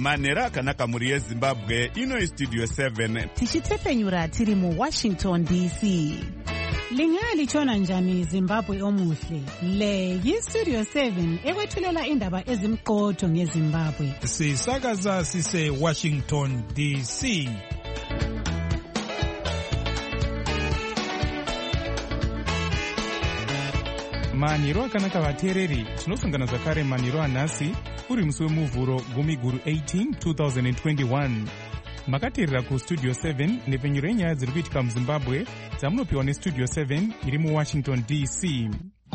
manhero akanaka mhuri yezimbabwe. Ino istudio 7 tichitepfenyura tiri muWashington DC. Lingalitshona njani Zimbabwe omuhle? Le yistudio 7 ekwethulela indaba ezimqotho ngeZimbabwe. Sisakaza sise Washington DC. Manhero akanaka vateereri, tinosangana zvakare manhero anhasi uri musi wemuvhuro 18 2021. Makateerera kustudio 7 nepfenyuro yenyaya dziri kuitika muZimbabwe dzamunopiwa nestudio 7 iri muWashington DC.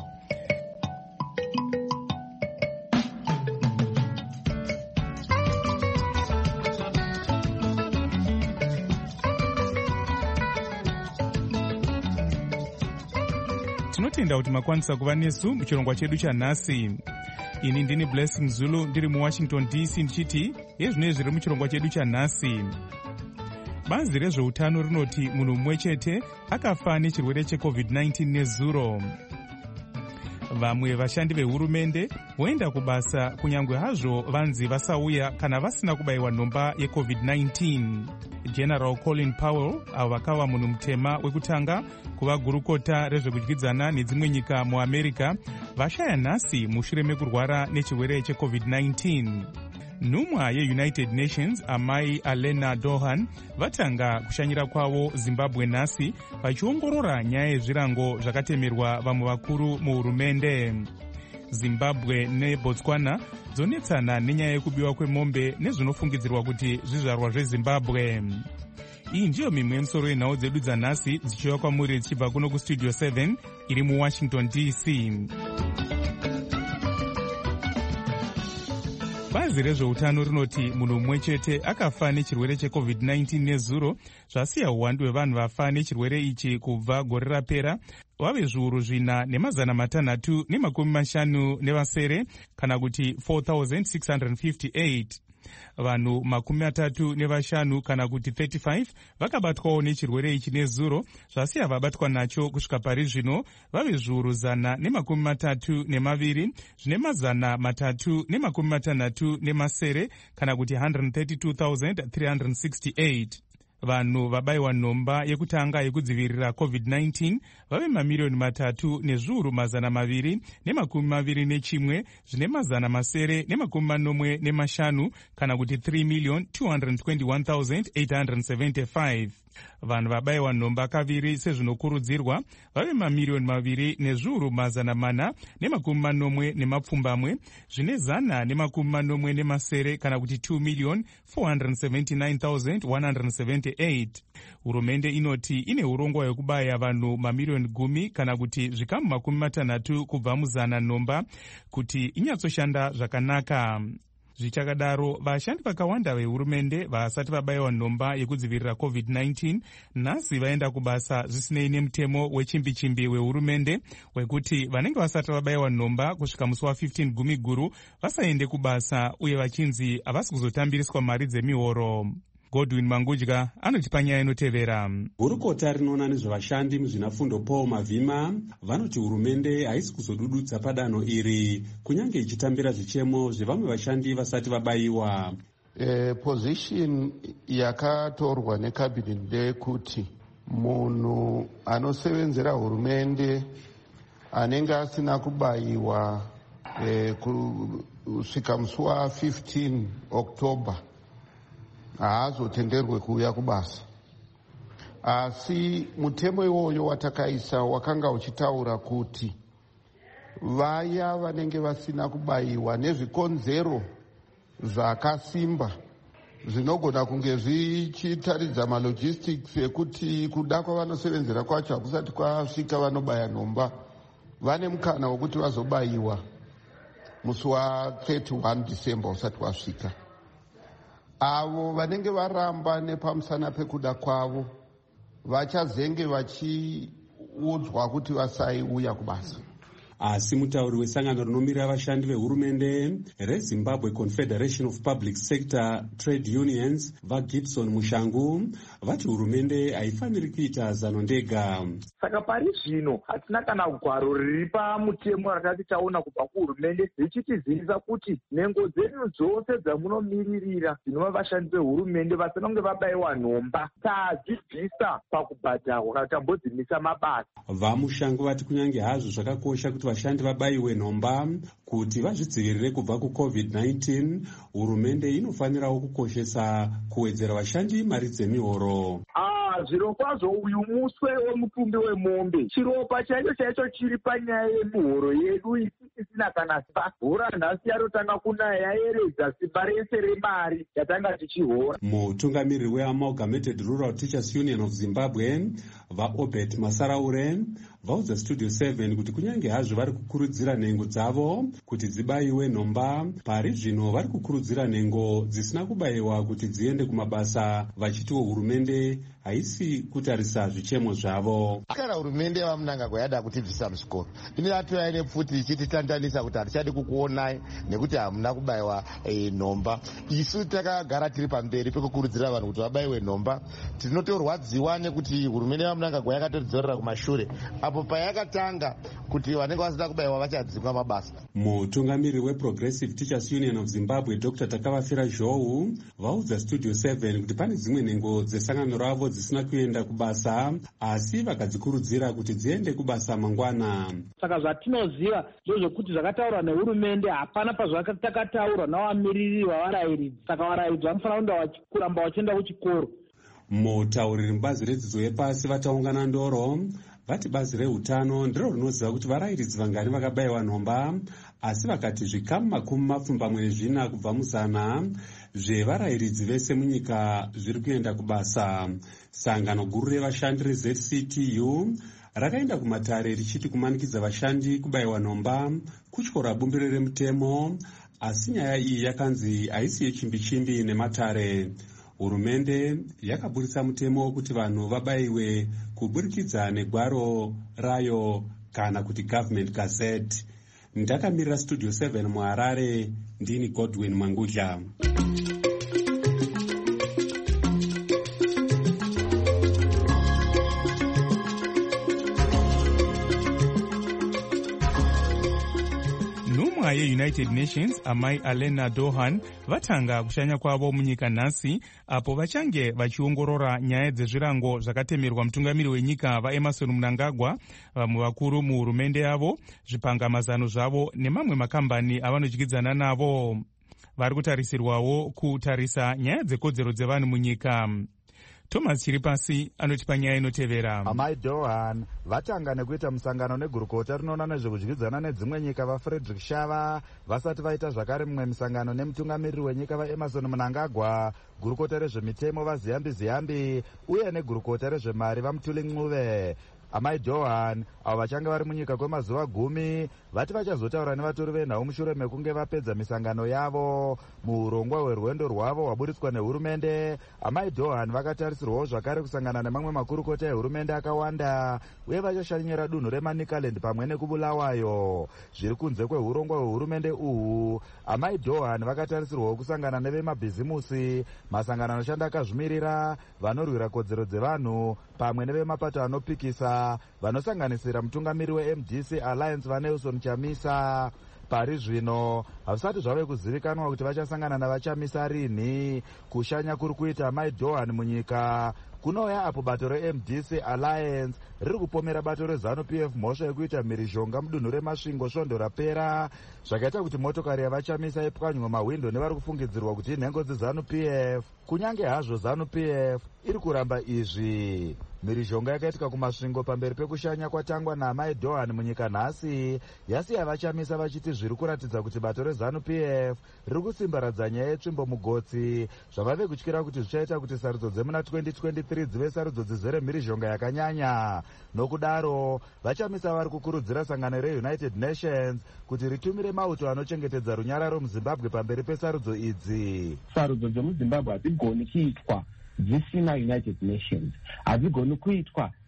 Tinotenda kuti makwanisa kuva nesu muchirongwa chedu chanhasi. Ini ndini Blessing Zulu ndiri muWashington DC ndichiti yezvinenge zviri muchirongwa chedu chanhasi. Bazi rezveutano rinoti munhu mumwe chete akafa nechirwere cheCovid-19 nezuro. Vamwe vashandi vehurumende voenda kubasa kunyange hazvo vanzi vasauya kana vasina kubayiwa nhomba yeCovid-19. General Colin Powell, avo vakava munhu mutema wekutanga kuva gurukota rezvekudyidzana nedzimwe nyika muAmerica, vashaya nhasi mushure mekurwara nechirwere cheCovid-19. Nhumwa yeUnited Nations amai Alena Dohan vatanga kushanyira kwavo Zimbabwe nhasi vachiongorora nyaya yezvirango zvakatemerwa vamwe vakuru muhurumende. Zimbabwe neBotswana dzonetsana nenyaya yekubiwa kwemombe nezvinofungidzirwa kuti zvizvarwa zveZimbabwe. Iyi ndiyo mimwe yemisoro yenhau dzedu dzanhasi dzichiuya kwamuri dzichibva kuno kustudio 7 iri muWashington DC. Bazi rezveutano rinoti munhu mumwe chete akafa nechirwere cheCovid-19 nezuro, zvasiya uwandu hwevanhu vafa nechirwere ichi kubva gore rapera vave zviuru 4,650 kana kuti 4,658. Vanhu 35 kana kuti 35 vakabatwawo nechirwere ichi nezuro, zvasiya vabatwa nacho kusvika pari zvino vave zviuru 132 zvine 360 kana kuti 132,368. Vanhu vabayiwa nhomba yekutanga yekudzivirira COVID-19 vave mamiliyoni 3,221 zvine 945 kana kuti 3,221,875. Vanhu vabayiwa nhomba kaviri sezvinokurudzirwa vave mamiliyoni 2,440 zvine 140 kana kuti 2,479,178. Hurumende inoti ine urongwa hwekubaya vanhu mamiliyoni 10 kana kuti zvikamu 60 kubva muzana nhomba kuti inyatsoshanda zvakanaka. Zvichakadaro, vashandi vakawanda vehurumende vasati vabayiwa nhomba yekudzivirira COVID-19 nhasi vaenda kubasa zvisinei nemutemo wechimbi-chimbi wehurumende wekuti vanenge vasati vabayiwa nhomba kusvika musi wa15 Gumiguru vasaende kubasa uye vachinzi havasi kuzotambiriswa mari dzemihoro. Godwin Mangudya anotipa nyaya inotevera. Gurukota rinoona nezvevashandi muzvinafundo Paul Mavhima vanoti hurumende haisi kuzodududza padanho iri kunyange ichitambira zvichemo zvevamwe vashandi vasati vabayiwa. Position yakatorwa necabinet ndeyekuti munhu anosevenzera hurumende anenge asina kubayiwa kusvika musi wa15 October haazotenderwe kuuya kubasa. Asi mutemo iwoyo watakaisa wakanga uchitaura kuti vaya vanenge vasina kubayiwa nezvikonzero zvakasimba zvinogona kunge zvichitaridza malogistics ekuti kuda kwavanosevenzera kwacho hakusati kwasvika vanobaya nhomba, vane mukana wekuti vazobayiwa musi wa31 December usati wasvika. Avo vanenge varamba nepamusana pekuda kwavo vachazenge vachiudzwa kuti vasaiuya kubasa. Asi mutauri wesangano rinomirira vashandi vehurumende reZimbabwe Confederation of Public Sector Trade Unions vaGibson Mushangu vati hurumende haifaniri kuita zano ndega. Saka pari zvino hatina kana gwaro riri pamutemo rakati taona kubva kuhurumende richitizivisa kuti nhengo dzenyu dzose dzamunomiririra dzinova vashandi vehurumende vasina kunge vabayiwa nhomba tadzibvisa pakubhadharwa kana tambodzimisa mabasa. VaMushangu vati kunyange hazvo zvakakosha kuti vashandi vabayiwe nhomba kuti vazvidzivirire kubva kuCovid-19, hurumende inofanirawo kukoshesa kuwedzera vashandi mari dzemihoro. Zviro kwazvo uyu muswe wemutumbi wemombe, chiropa chaicho chaicho chiri panyaya yemihoro yedu isisina kana simba. Hura nhasi yarotanga kunaya yayeredza simba rese remari yatanga tichihora. Mutungamiriri weAmalgamated Rural Teachers Union of Zimbabwe vaObert Masaraure vaudza Studio 7 kuti kunyange hazvo vari kukurudzira nhengo dzavo kuti dzibayiwe nhomba, pari zvino vari kukurudzira nhengo dzisina kubayiwa kuti dziende kumabasa, vachitiwo hurumende haisi kutarisa zvichemo zvavo. Kana hurumende vaMnangagwa yada kutibvisa muzvikoro, inoyatoya nepfuti ichititandanisa kuti hatichadi kukuonai nekuti hamuna kubayiwa nhomba. Isu takagara tiri pamberi pekukurudzira vanhu kuti vabayiwe nhomba. Tinotorwadziwa nekuti hurumende vaMnangagwa yakatodzorera kumashure apo payakatanga kuti vanenge vasina kubayiwa vachadzimwa mabasa. Mutungamiriri weProgressive Teachers Union of Zimbabwe Dr. Takavafira Zhou vaudza Studio 7 kuti pane dzimwe nhengo dzesangano ravo dzisina kuenda kubasa asi vakadzikurudzira kuti dziende kubasa mangwana. Saka zvatinoziva ndezvekuti zvakataurwa nehurumende hapana pazvakataurwa navamiriri vavarayiridzi. Saka varayiridzi vanofanira kuramba vachienda kuchikoro. Mutauriri mubazi redzidzo yepasi vataungana ndoro vati bazi rehutano ndiro rinoziva kuti varayiridzi vangani vakabayiwa nhomba, asi vakati zvikamu 24 kubva muzana zvevarayiridzi vese munyika zviri kuenda kubasa. Sangano guru revashandi reZCTU rakaenda kumatare richiti kumanikidza vashandi kubayiwa nhomba kutyora bumbiro remutemo, asi nyaya iyi yakanzi haisi yechimbi-chimbi nematare. Hurumende yakabudisa mutemo wekuti vanhu vabayiwe kuburikidza negwaro rayo kana kuti Government Gazette. Ndakamirira Studio 7 muHarare, ndini Godwin Mangudla. Nhumwa yeUnited Nations amai Alena Dohan vatanga kushanya kwavo munyika nhasi apo vachange vachiongorora nyaya dzezvirango zvakatemerwa mutungamiri wenyika vaEmmerson Mnangagwa, vamwe vakuru muhurumende yavo, zvipangamazano zvavo nemamwe makambani avanodyidzana navo. Vari kutarisirwawo kutarisa nyaya dzekodzero dzevanhu munyika. Thomas Chiripasi anotipa nyaya inotevera. Amai Dohan vatanga nekuita musangano negurukota rinoona nezvekudyidzana nedzimwe nyika vaFrederick Shava vasati vaita zvakare mumwe musangano nemutungamiriri wenyika vaEmmerson Mnangagwa, gurukota rezvemitemo vaZiyambi Ziyambi uye negurukota rezvemari vaMutuli Ncuve. Amai Dohan avo vachange vari munyika kwemazuva 10 vati vachazotaura nevatori venhau mushure mekunge vapedza misangano yavo. Muurongwa hwerwendo rwavo hwaburitswa nehurumende, Amai Dohan vakatarisirwawo zvakare kusangana nemamwe makurukota ehurumende akawanda uye vachashanyira dunhu reManicaland pamwe nekubulawayo. Zviri kunze kweurongwa hwehurumende uhu, Amai Dohan vakatarisirwawo kusangana nevemabhizimusi, masangano anoshanda akazvimirira, vanorwira kodzero dzevanhu pamwe nevemapato anopikisa, vanosanganisira mutungamiri weMDC Alliance vaNelson Chamisa. Pari zvino hazvisati zvave kuzivikanwa kuti vachasangana navaChamisa rini. Kushanya kuri kuita Amai Dohan munyika kunouya apo bato reMDC Alliance riri kupomera bato reZANU-PF mhosva yekuita mhirizhonga mudunhu reMasvingo svondo rapera, zvakaita kuti motokari yavaChamisa ipwanywe mahwindo nevari kufungidzirwa kuti inhengo dzeZANU-PF. Kunyange hazvo ZANU-PF iri kuramba izvi. Mhirizhonga yakaitika kuMasvingo pamberi pekushanya kwatangwa naAmai Dohan munyika nhasi yasiya vaChamisa vachiti zviri kuratidza kuti bato reZANU-PF riri kusimbaradza nyaya yetsvimbo mugotsi, zvavave kutyira kuti zvichaita kuti sarudzo dzemuna 2023 dzive sarudzo dzizere mhirizhonga yakanyanya. Nokudaro vaChamisa vari kukurudzira sangano reUnited Nations kuti ritumire mauto anochengetedza runyararo muZimbabwe pamberi pesarudzo idzi. Sarudzo dzemuZimbabwe hadzigoni kuitwa dzisina United Nations, hadzigoni kuitwa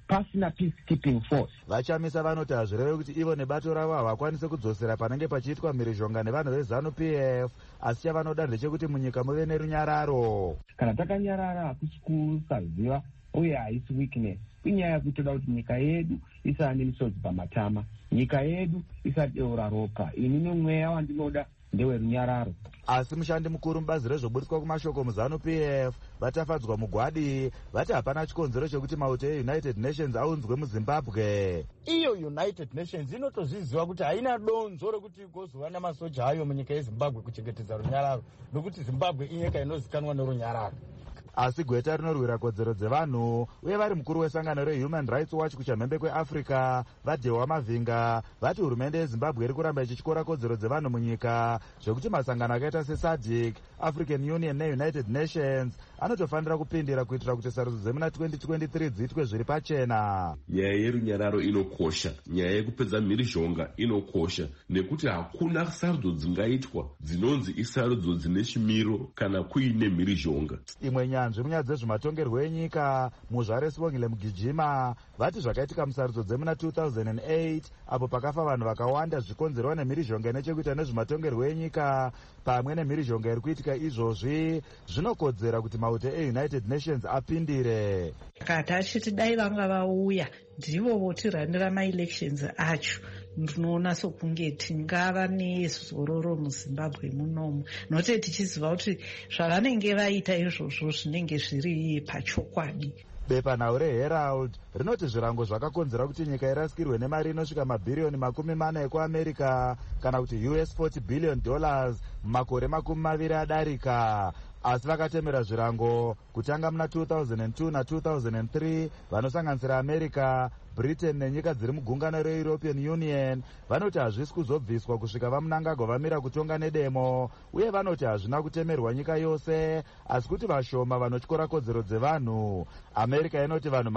pasina peacekeeping force. Vachamisa vanoti hazvireve kuti ivo nebato ravo havakwanise kudzosera panenge pachiitwa mhirizhonga nevanhu veZANU-PF, asi chavanoda ndechekuti munyika muve nerunyararo. Kana takanyarara hakusi kusaziva uye haisi weakness, inyaya yekutoda kuti nyika yedu isava nemisodzi pamatama, nyika yedu isadeura ropa. Ini nemweya wandinoda ndewerunyararo. Asi mushandi mukuru mubazi rezvoburitswa kumashoko muZANU-PF vatafadzwa mugwadi vati hapana chikonzero chekuti mauto eUnited Nations aunzwe muZimbabwe. Iyo United Nations inotozviziva kuti haina donzo rekuti igozova namasoja ayo munyika yeZimbabwe kuchengetedza runyararo, nokuti Zimbabwe inyika inozikanwa nerunyararo. Asi gweta rinorwira kodzero dzevanhu uye vari mukuru wesangano reHuman Rights Watch kuchamhembe kweAfrica vaDhewa Mavhinga vati hurumende yeZimbabwe iri kuramba ichityora kodzero dzevanhu munyika, zvekuti masangano akaita seSADC, African Union neUnited Nations anotofanira kupindira kuitira kuti sarudzo dzemuna 2023 dziitwe zviri pachena. Nyaya yerunyararo inokosha, nyaya yekupedza mhirizhonga inokosha, nekuti hakuna sarudzo dzingaitwa dzinonzi isarudzo dzine chimiro kana kuine mhirizhonga. Imwe nyanzvi munyaya dzezvematongerwo enyika muzvare Sibongile Mugijima vati zvakaitika musarudzo dzemuna 2008 apo pakafa vanhu vakawanda zvikonzerwa nemhirizhonga inechekuita nezvematongerwo enyika pamwe nemhirizhonga iri kuitika izvozvi zvinokodzera kuti mauto eUnited Nations apindire. Kati achiti dai vanga vauya ndivo votiranira maelections acho, ndinoona sokunge tingava nezororo muZimbabwe munomu, nokuti tichiziva kuti zvavanenge vaita izvozvo zvinenge zviri pachokwadi. Bepanhau reHerald rinoti zvirango zvakakonzera kuti nyika irasikirwe nemari inosvika mabhiriyoni 40 ekuAmerica kana kuti $40 billion mumakore 20 adarika. Asi vakatemera zvirango kutanga muna 2002 na2003 vanosanganisira America, Britain nenyika dziri mugungano reEuropean Union vanoti hazvisi kuzobviswa kusvika vaMnangagwa vamira kutonga nedemo, uye vanoti hazvina kutemerwa nyika yose asi kuti vashoma vanotyora kodzero dzevanhu. America inoti vanhu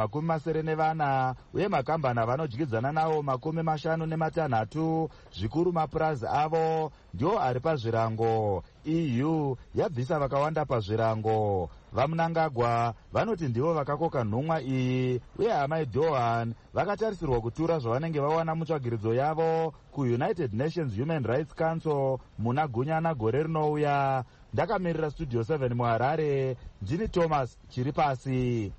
74 uye makambani avanodyidzana nawo 56, zvikuru mapurazi avo ndiwo ari pazvirango. EU yabvisa vakawanda pazvirango. VaMnangagwa vanoti ndivo vakakoka nhumwa iyi, uye Hamai Dohan vakatarisirwa kutura zvavanenge vawana mutsvagiridzo yavo kuUnited Nations Human Rights Council muna Gunyana gore rinouya. Ndakamirira Studio 7 muHarare, ndini Thomas Chiripasi.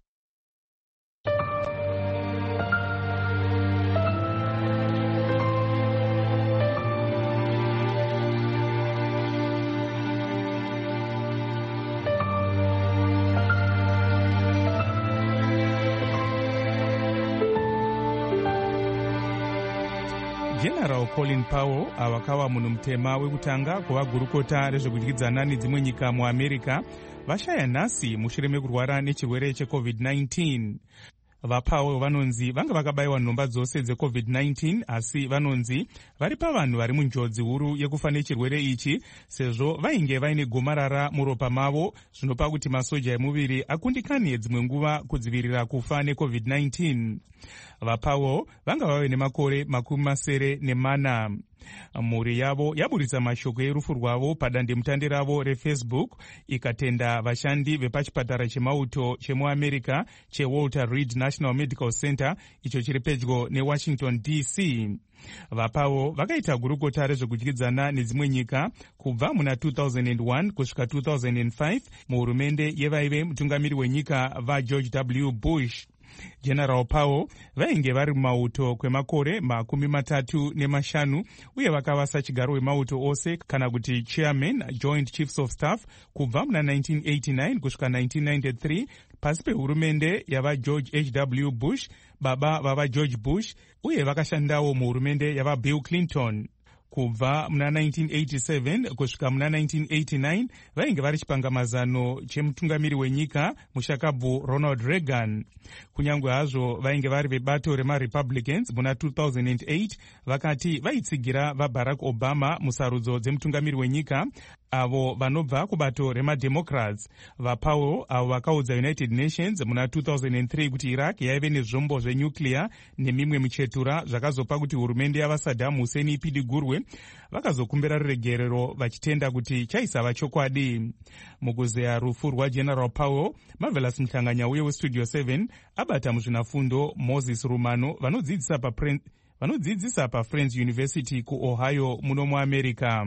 General Colin Powell avakawa munhu mutema wekutanga kuvagurukota rezvekudyidzana nedzimwe nyika muAmerica vashaya nhasi mushure mekurwara nechirwere cheCovid-19. VaPowell vanonzi vanga vakabayiwa nhomba dzose dzeCovid-19 asi vanonzi vari pavanhu vari munjodzi huru yekufa nechirwere ichi sezvo vainge vaine gomarara muropa mavo zvinopa kuti masoja emuviri akundikane dzimwe nguva kudzivirira kufa neCovid-19. VaPowell vanga vave nemakore 40. Mhuri yavo yaburitsa mashoko erufu rwavo padandemutande ravo reFacebook ikatenda vashandi vepachipatara chemauto chemuAmerica cheWalter Reed National Medical Center icho chiri pedyo neWashington DC. VaPowell vakaita gurukota rezvekudyidzana nedzimwe nyika kubva muna 2001 kusvika 2005 muhurumende yevaive mutungamiri wenyika vaGeorge W. Bush. General Powell vainge vari mumauto kwemakore 35 uye vakava sachigaro wemauto ose kana kuti chairman Joint Chiefs of Staff kubva muna 1989 kusvika 1993 pasi pehurumende yavaGeorge H.W. Bush, baba vavaGeorge Bush, uye vakashandawo muhurumende yavaBill Clinton. Kubva muna 1987 kusvika muna 1989 vainge vari chipangamazano chemutungamiri wenyika mushakabvu Ronald Reagan. Kunyange hazvo vainge vari vebato remaRepublicans muna 2008 vakati vaitsigira vaBarack Obama musarudzo dzemutungamiri wenyika, avo vanobva kubato remademocrats vaPowell avo vakaudza United Nations muna 2003 kuti Iraq yaive nezvombo zvenyuclear nemimwe michetura zvakazopa kuti hurumende yavaSaddam Hussein ipidigurwe, vakazokumbira ruregerero vachitenda kuti chaisava chokwadi. Mukuzeya rufu rwaGeneral Powell, Marvelous Mhlanganya uye weStudio 7 abata muzvinafundo Moses Rumano vanodzidzisa paFriends University kuOhio muno muAmerica.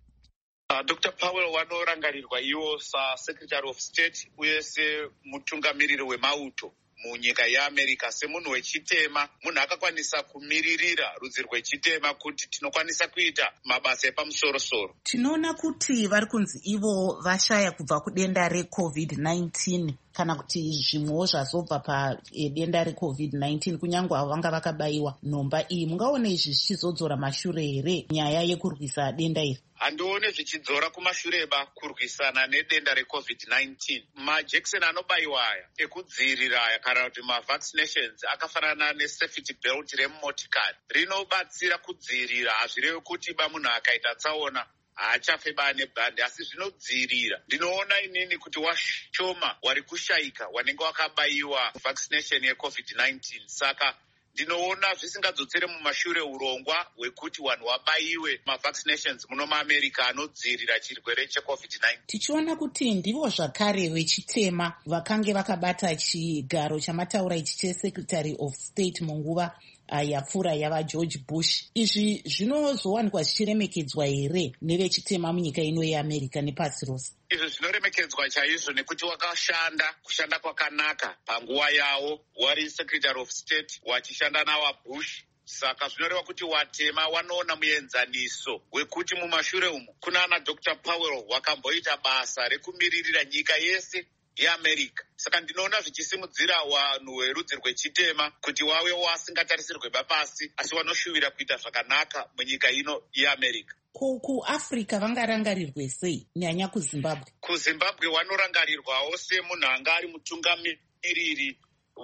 Dr. Powell wanorangarirwa iwo saSecretary of State uye semutungamiriri wemauto munyika yeAmerica, semunhu wechitema, munhu akakwanisa kumiririra rudzi rwechitema kuti tinokwanisa kuita mabasa epamusoro-soro. Tinoona kuti vari kunzi ivo vashaya kubva kudenda reCovid-19 kana kuti zvimwewo zvazobva padenda reCovid-19 kunyange avo vanga vakabayiwa nhomba iyi. Mungaone izvi zvichizodzora mashure here nyaya yekurwisa denda iri? Handione zvichidzora kumashureba kurwisana nedenda reCovid-19. Majekiseni anobayiwa aya ekudzivirira aya kana kuti mavaccinations akafanana nesafety belt remumotikari rinobatsira kudzivirira. Hazvirevi kuti munhu akaita tsaona haachafe nebhandi, asi zvinodzivirira. Ndinoona inini kuti washoma wari kushayika wanenge wakabayiwa vaccination yeCovid-19. Saka ndinoona zvisingadzotsere mumashure urongwa hwekuti vanhu vabayiwe mavaccinations muno muAmerica anodzivirira chirwere cheCovid-19. Tichiona kuti ndivo zvakare vechitema vakange vakabata chigaro chamataura ichi cheSecretary of State munguva yapfuura yavaGeorge Bush. Izvi zvinozowanikwa zvichiremekedzwa here nevechitema munyika ino yeAmerica nepasi rose? Izvo zvinoremekedzwa chaizvo nekuti kushanda kwakanaka panguva yavo, wari Secretary of State wachishanda navaBush. Saka zvinoreva kuti watema wanoona muenzaniso wekuti mumashure umu kunana Dr. Powell wakamboita basa rekumiririra nyika yese yeAmerica. Saka ndinoona zvichisimudzira vanhu verudzi rwechitema kuti wave wasingatarisirwe pasi asi wanoshuvira kuita zvakanaka munyika ino yeAmerica. KuAfrica vangarangarirwe sei, nyanya kuZimbabwe? KuZimbabwe vanorangarirwawo semunhu anga ari mutungamiriri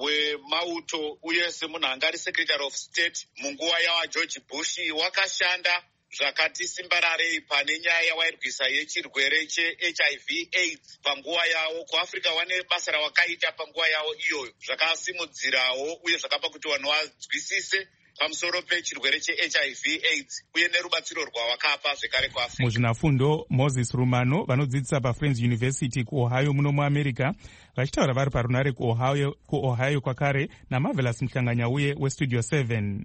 wemauto uye semunhu anga ari Secretary of State munguva yavaGeorge Bush. Wakashanda zvakati simbararei pane nyaya yawairwisa yechirwere cheHIV AIDS panguva yavo. KuAfrica vane basa ravakaita panguva yavo iyoyo zvakasimudzirawo uye zvakapa kuti vanhu vazwisise pamusoro pechirwere cheHIV AIDS uye nerubatsiro rwavakapa zvekare kuAfrica. Muzvinafundo Moses Rumano vanodzidzisa paFriends University kuOhio muno muAmerica vachitaura vari parunare kuOhio kwakare naMarvelous Mhlanganya uye weStudio 7.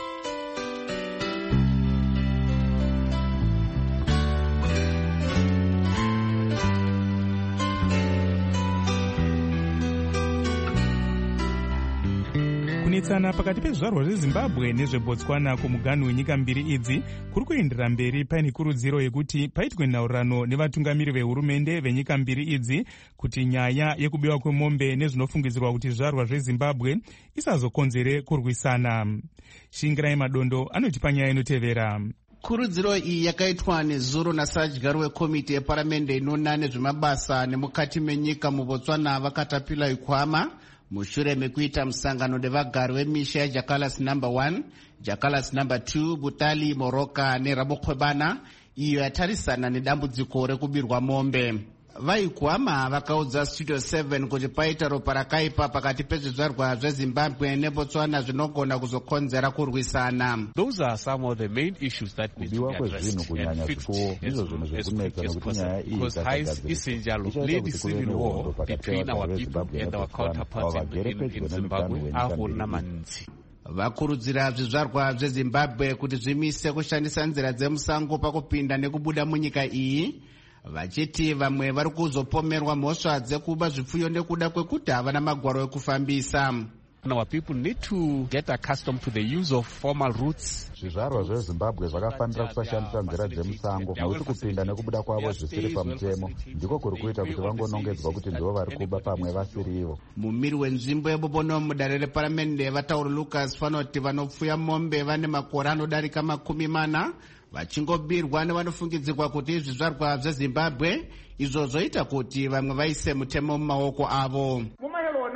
Kunetsana pakati pezvarwa zveZimbabwe nezveBotswana kumuganhu wenyika mbiri idzi kuri kuendera mberi. Paine kurudziro yekuti paitwe nhaurirano nevatungamiri vehurumende venyika mbiri idzi kuti nyaya yekubiwa kwemombe nezvinofungidzirwa kuti zvarwa zveZimbabwe isazokonzere kurwisana. Shingirai Madondo anotipa nyaya inotevera. Kurudziro iyi yakaitwa nezuro nasadyari wekomiti yeparamende inoona nezvemabasa nemukati menyika muBotswana vakatapila ikwama mushure mekuita musangano nevagari wemisha yaJacalas number 1, Jacalas number 2, Butali, Moroka neRabokwebana iyo yatarisana nedambudziko rekubirwa mombe. Vaikwama vakaudza Studio 7 kuti paita ropa rakaipa pakati pezvizvarwa zveZimbabwe neBotswana zvinogona kuzokonzera kurwisana. Those are some of the main issues that need to be addressed and fixed as quick as possible, because haisinjalo civil war between our people and our counterparts in Zimbabwe ahuna maninzi. Vakurudzira zvizvarwa zveZimbabwe kuti zvimise kushandisa nzira dzemusango pakupinda nekubuda munyika iyi, vachiti vamwe vari kuzopomerwa mhosva dzekuba zvipfuyo nekuda kwekuti havana magwaro ekufambisa. Our people need to get accustomed to the use of formal routes. Zvizvarwa zveZimbabwe zvakafanira kusashandisa nzira dzemusango nokuti kupinda nekubuda kwavo zvisiri pamutemo ndiko kuri kuita kuti vangonongedzwa kuti ndivo vari kuba pamwe vasiri ivo. Mumiri wenzvimbo yebobono mudare reparamende vatauri Lucas vanoti vanopfuya mombe vane makore anodarika 40 vachingobirwa nevanofungidzirwa kuti zvizvarwa zveZimbabwe izvo zvoita kuti vamwe vaise mutemo mumaoko avo. Mumayelona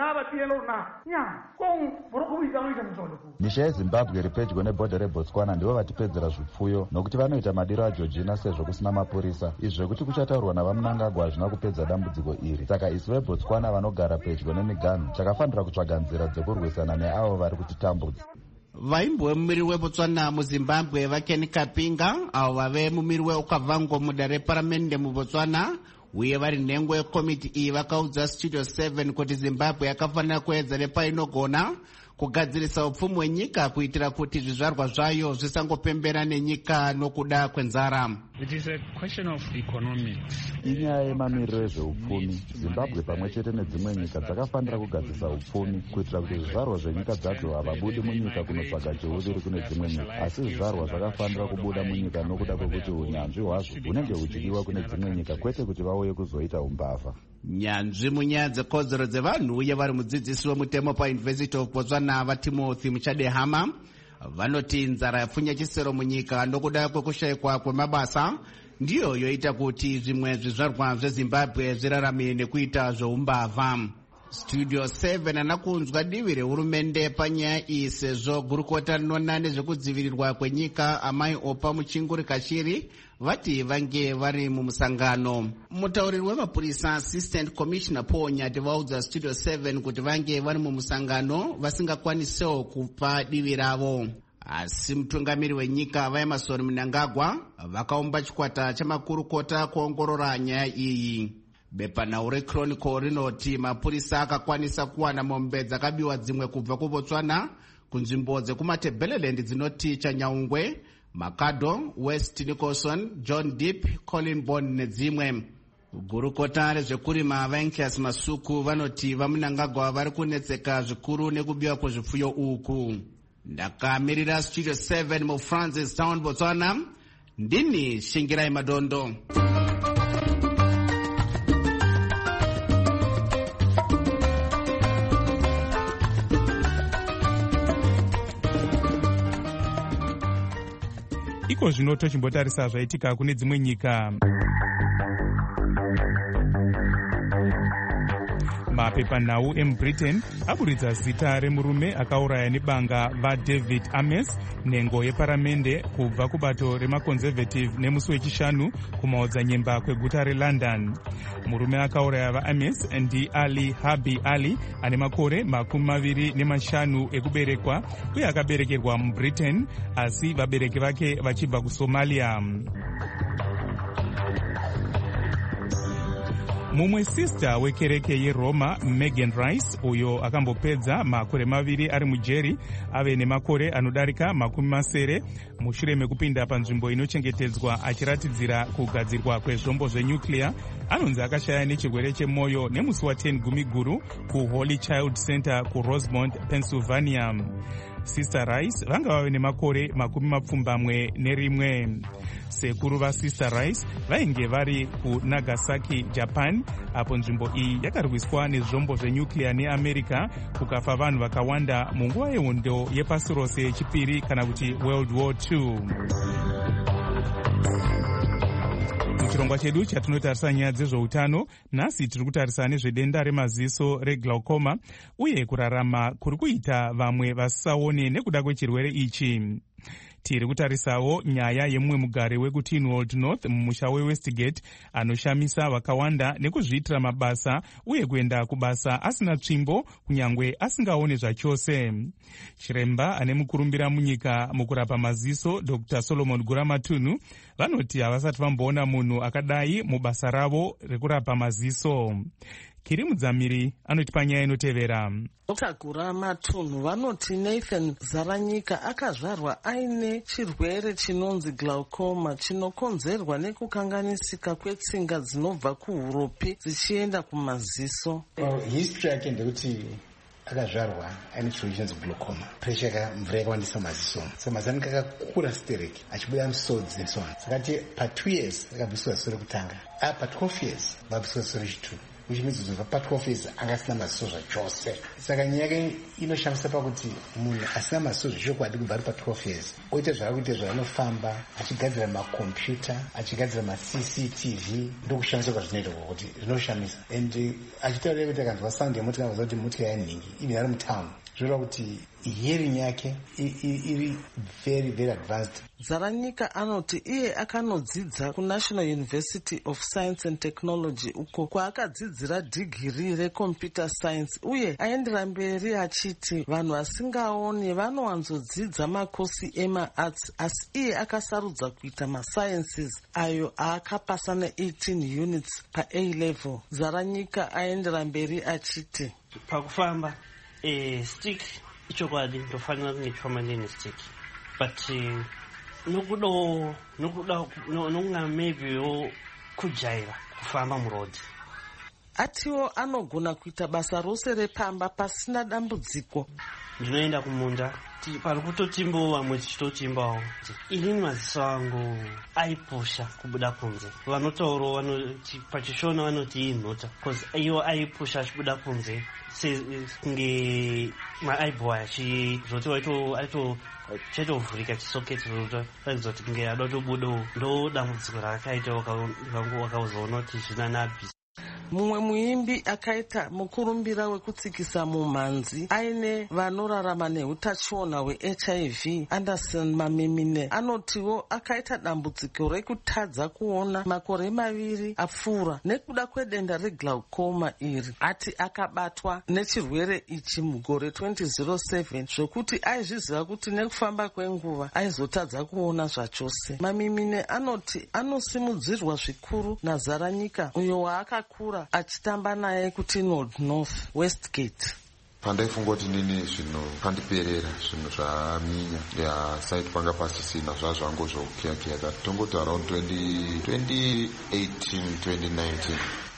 misha yezimbabwe iri pedyo nebhodha rebotswana ndivo vatipedzera zvipfuyo nokuti vanoita madiro ageorgina sezvo kusina mapurisa. izvi zvekuti kuchataurwa navamunangagwa hazvina kupedza dambudziko iri. saka isu vebotswana vanogara pedyo nemiganhu takafanira kutsvaga nzira dzekurwisana neavo vari kutitambudza. vaimbo vemumiri webotswana muzimbabwe vakeni kapinga avo vave mumiri weukabvango muda reparamende mubotswana uye vari nhengo yekomiti iyi vakaudza studio 7 kuti zimbabwe yakafanira kuedza nepainogona kugadzirisa upfumi hwenyika kuitira kuti zvizvarwa zvayo zvisangopembera nenyika nokuda kwenzara. inyaya yemamiriro ezveupfumi. zimbabwe pamwe chete nedzimwe nyika dzakafanira kugadzirisa upfumi kuitira kuti zvizvarwa zvenyika dzadzo havabudi munyika kunotsvaga cheuviri kune dzimwe nyika, asi zvizvarwa zvakafanira kubuda munyika nokuda kwekuti unyanzvi hwazvo hunenge huchidiwa kune dzimwe nyika, kwete kuti vauye kuzoita umbavha. nyanzvi munyaya dzekodzero dzevanhu uye vari mudzidzisi wemutemo pauniversity of botswana vatimothy muchadehama vanoti nzara yapfunya chisero munyika nokuda kwekushayikwa kwemabasa ndiyo yoita kuti zvimwe zvizvarwa zvezimbabwe zvirarame nekuita zveumbavha. studio 7 ana kunzwa divi rehurumende panyaya iyi sezvo gurukota rinona nezvekudzivirirwa kwenyika amai opa muchinguri kashiri vati vange vari mumusangano. mutauriri wemapurisa assistant commissioner paul nyati vaudza studio 7 kuti vange vari mumusangano vasingakwanisewo kupa divi ravo. asi mutungamiri wenyika vaemarson mnangagwa vakaumba chikwata chamakurukota kuongorora nyaya iyi. bepanhau rechronicle rinoti mapurisa akakwanisa kuwana mombe dzakabiwa dzimwe kubva kubotswana kunzvimbo dzekumatebeleland dzinoti chanyaungwe, makado, west nicholson, john deep, colin bond nedzimwe. gurukota rezvekurima vaenkias masuku vanoti vamunangagwa vari kunetseka zvikuru nekubiwa kwezvipfuyo uku. ndakamirira studio 7 mufrancis town botswana ndini shingirai madondo. iko zvino tochimbotarisa zvaitika kune dzimwe nyika. mapepanhau emubritain aburitsa zita remurume akauraya nebanga vaDavid Ames, nhengo yeparamende kubva kubato remaconservative nemusi wechishanu kumaodzanyemba kweguta relondon. murume akauraya vaAmes ndiAli Habi Ali ane makore 25 ekuberekwa uye akaberekerwa mubritain asi vabereki vake vachibva kusomalia. mumwe sista wekereke yeroma Megan Rice uyo akambopedza makore 2 ari mujeri ave nemakore anodarika 70 mushure mekupinda panzvimbo inochengetedzwa achiratidzira kugadzirwa kwezvombo zvenyuclear anonzi akashaya nechirwere chemwoyo nemusi wa10 gumiguru kuHoly Child Center kuRosemont, Pennsylvania. Sister Rice vanga vave nemakore 21. sekuru vaSister Rice vainge vari kuNagasaki, Japan, apo nzvimbo iyi yakarwiswa nezvombo zvenyuclear neAmerica kukafa vanhu vakawanda munguva yehondo yepasi rose yechipiri kana kuti World War II. muchirongwa chedu chatinotarisa nyaya dzezveutano nhasi tiri kutarisa nezvedenda remaziso reglaucoma uye kurarama kuri kuita vamwe vasisaone nekuda kwechirwere ichi. tiri kutarisawo nyaya yemumwe mugare wekuTinwold North mumusha weWestgate anoshamisa vakawanda nekuzviitira mabasa uye kuenda kubasa asina tsvimbo kunyange asingaone zvachose. chiremba ane mukurumbira munyika mukurapa maziso Dr. Solomon Guramatunhu vanoti havasati vamboona munhu akadai mubasa ravo rekurapa maziso. Kiri Mudzamiri anotipa nyaya inotevera. Dr. Guramatunhu vanoti Nathan Zaranyika akazvarwa aine chirwere chinonzi glaucoma chinokonzerwa nekukanganisika kwetsinga dzinobva kuhuropi dzichienda kumaziso. History yake ndekuti akazvarwa aine chirwere chinonzi glaucoma, pressure mvura yakawandisa mumaziso, saka maziso anenge akakura stereki achibuda misodzi nesona. Sakati pa 2 years akabviswa ziso rekutanga, pa 12 years vabviswa ziso rechitu. which means kuti pa12 years angasina maziso zvachose. Saka nyaya inoshamisa pakuti munhu asina maziso zvechokwadi kubva ari pa12 years oita zvaakuita zvaanofamba achigadzira makombiyuta achigadzira maCCTV ndokushamisa kwazvinoita kuti zvinoshamisa. And achitaura kuti akanzwa sound yemotika anoziva kuti motika yanhingi even ari mutown zvoreva kuti hearing yake iri very very advanced. Zaranyika anoti iye akanodzidza kuNational University of Science and Technology uko kwaakadzidzira dhigiri recomputer science uye aendera mberi achiti vanhu vasingaoni vanowanzodzidza makosi emaarts asi iye akasarudza kuita masciences ayo aakapasa ne18 units pa-A level. Zaranyika aendera mberi achiti pakufamba stick ichokwadi ndofanira kunge chifamanini stick but nokunga maybe kujaira kufamba murodhi. Atiwo anogona kuita basa rose repamba pasina dambudziko. Ndinoenda kumunda pari kutotimbawo vamwe tichitotimbawo inini maziso angu aipusha kubuda kunze. Vanotauro pachishona vanoti inhota because iwo aipusha achibuda kunze kunge maibhwa zvoti chaitovhurika chisoketi ratidza kuti kunge ada tobudawo ndo dambudziko rakaita wakazoona kuti zvina nabhisi. Mumwe muimbi akaita mukurumbira wekutsikisa mumhanzi aine vanorarama neutachiona hweHIV Anderson Mamimine anotiwo akaita dambudziko rekutadza kuona makore 2 apfuura nekuda kwedenda reglaucoma iri. Ati akabatwa nechirwere ichi mugore 2007 zvokuti aizviziva kuti nekufamba kwenguva aizotadza kuona zvachose. Mamimine anoti anosimudzirwa zvikuru naZaranyika uyo waakakura achitamba naye kuti North Westgate. Pandaifunga kuti nini zvinhu pandiperera zvinhu zvaminya saiti panga pasisina zvazvangu zvokukiyakiya tongoti around 2018 2019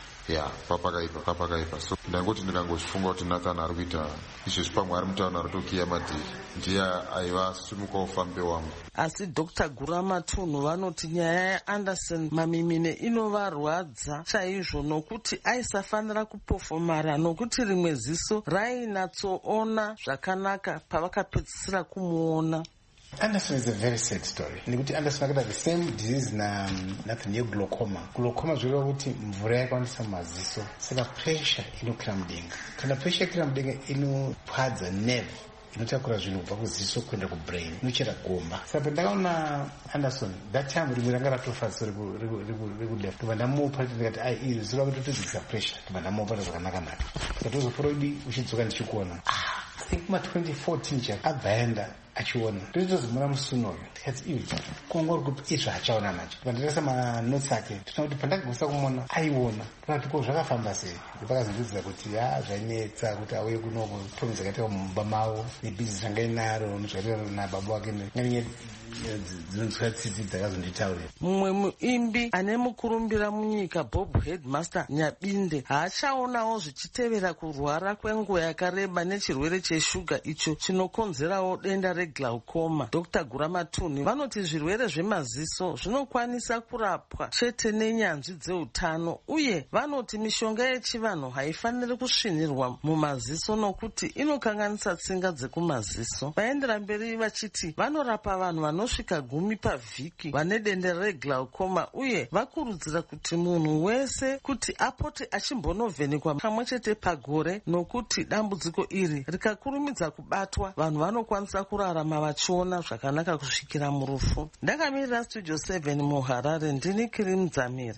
papakaipa so ndangoti ndikangochifunga kuti Nathan ari kuita izvezvi pamwe ari mutauni ari tokiya madhiri ndiye aiva simuka ufambe wangu. Asi Dr. Guramatunhu vanoti nyaya yaAnderson Mamimine inovarwadza chaizvo nokuti aisafanira kupofomara nokuti rimwe ziso rainatsoona zvakanaka pavakapedzisira kumuona. Anderson is a very sad story. Nekuti Anderson akada the same disease nothing glaucoma. Glaucoma zvoreva kuti mvura yakawandisa maziso. Saka pressure inokwira mudenga. Kana pressure yakwira mudenga inopadza nerve inotakura zvinhu kubva kuziso kuenda kubrain inochera gomba. Saka pandakaona Anderson that time rimwe ranga ratofa ziso rekuleft tobva ndamupa ndikati iri zora kuti todzikisa pressure tobva ndamupa zvakanaka. Saka tozoforoidi uchidzoka ndichikuona I think ma2014 chaka abva aenda achiona ndotozimura musunoyo tikati iwe kongori kuti izvo achaona nacho pandarasa manotsi ake tinoona kuti pandakagosa kumona aiona tikati ko zvakafamba sei ndopakazondidzira kuti zvainetsa kuti auye kunoko tomi dzakaita mumba mavo nebhizi zvanga inaro nezvakaita nababa wake nganyaya dzinonzwa tsitsi dzakazonditaurira. Mumwe muimbi ane mukurumbira munyika Bob Headmaster Nyabinde haachaonawo zvichitevera kurwara kwenguva yakareba nechirwere cheshuga icho chinokonzerawo denda reglaucoma. Dr. Guramatunhu vanoti zvirwere zvemaziso zvinokwanisa kurapwa chete nenyanzvi dzeutano uye vanoti mishonga yechivanhu haifaniri kusvinirwa mumaziso nokuti inokanganisa tsinga dzekumaziso. Vaendera mberi vachiti vanorapa vanhu vanosvika 10 pavhiki vane denda reglaucoma uye vakurudzira kuti munhu wese kuti apote achimbonovhenekwa kamwe chete pagore nokuti dambudziko iri rikakurumidza kubatwa vanhu vanokwanisa kurarama vachiona zvakanaka kusvikira murufu. Ndakamirira Studio 7 muHarare ndini Kirim Dzamiri.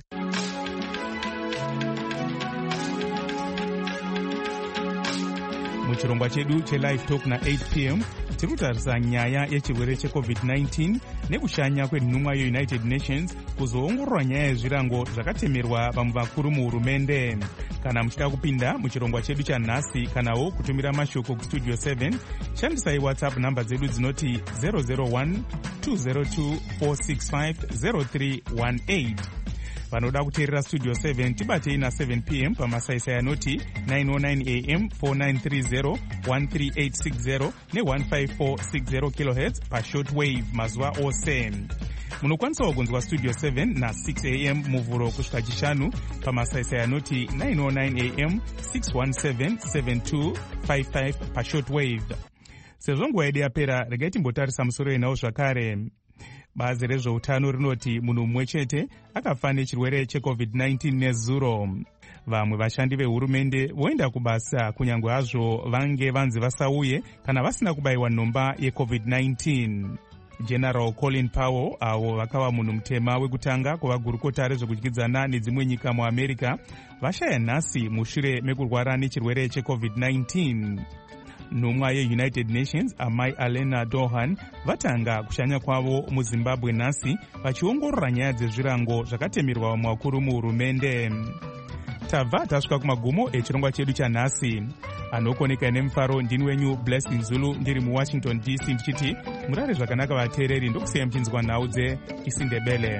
Muchirongwa chedu chelive talk na8 pm tiri kutarisa nyaya yechirwere cheCovid-19 nekushanya kwenhumwa yeUnited Nations kuzoongorora nyaya yezvirango zvakatemerwa vamwe vakuru muhurumende. Kana muchida kupinda muchirongwa chedu chanhasi kanawo kutumira mashoko kustudio 7 shandisai WhatsApp namba dzedu dzinoti 001 202 465 0318. Vanoda kuteerera Studio 7 tibatei na7 pm pamasaisai anoti 909 am 4930 13860 ne 15460 kHz pashortwave mazuva ose. munokwanisawo kunzwa studio 7 na 6 am muvhuro kusvika chishanu pamasaisai anoti 909 am 617 7255 pashortwave. Sezvo nguva yedu yapera, regai timbotarisa musoro yenawo zvakare. Bazi rezveutano rinoti munhu mumwe chete akafa nechirwere cheCovid-19 nezuro. Vamwe vashandi vehurumende voenda kubasa kunyange hazvo vange vanzi vasauye kana vasina kubayiwa nhomba yeCovid-19. General Colin Powell, avo vakava munhu mutema wekutanga kuvagurukota rezvekudyidzana nedzimwe nyika muAmerica, vashaya nhasi mushure mekurwara nechirwere cheCovid-19. Nhumwa yeUnited Nations amai Alena Dohan vatanga kushanya kwavo muZimbabwe nhasi vachiongorora nyaya dzezvirango zvakatemerwa vamwe vakuru muhurumende. Tabva tasvika kumagumo echirongwa chedu chanhasi. Anokoneka nemufaro ndini wenyu Blessing Zulu ndiri muWashington DC ndichiti murare zvakanaka vateereri ndokusiyai muchinzwa nhau dzeIsindebele.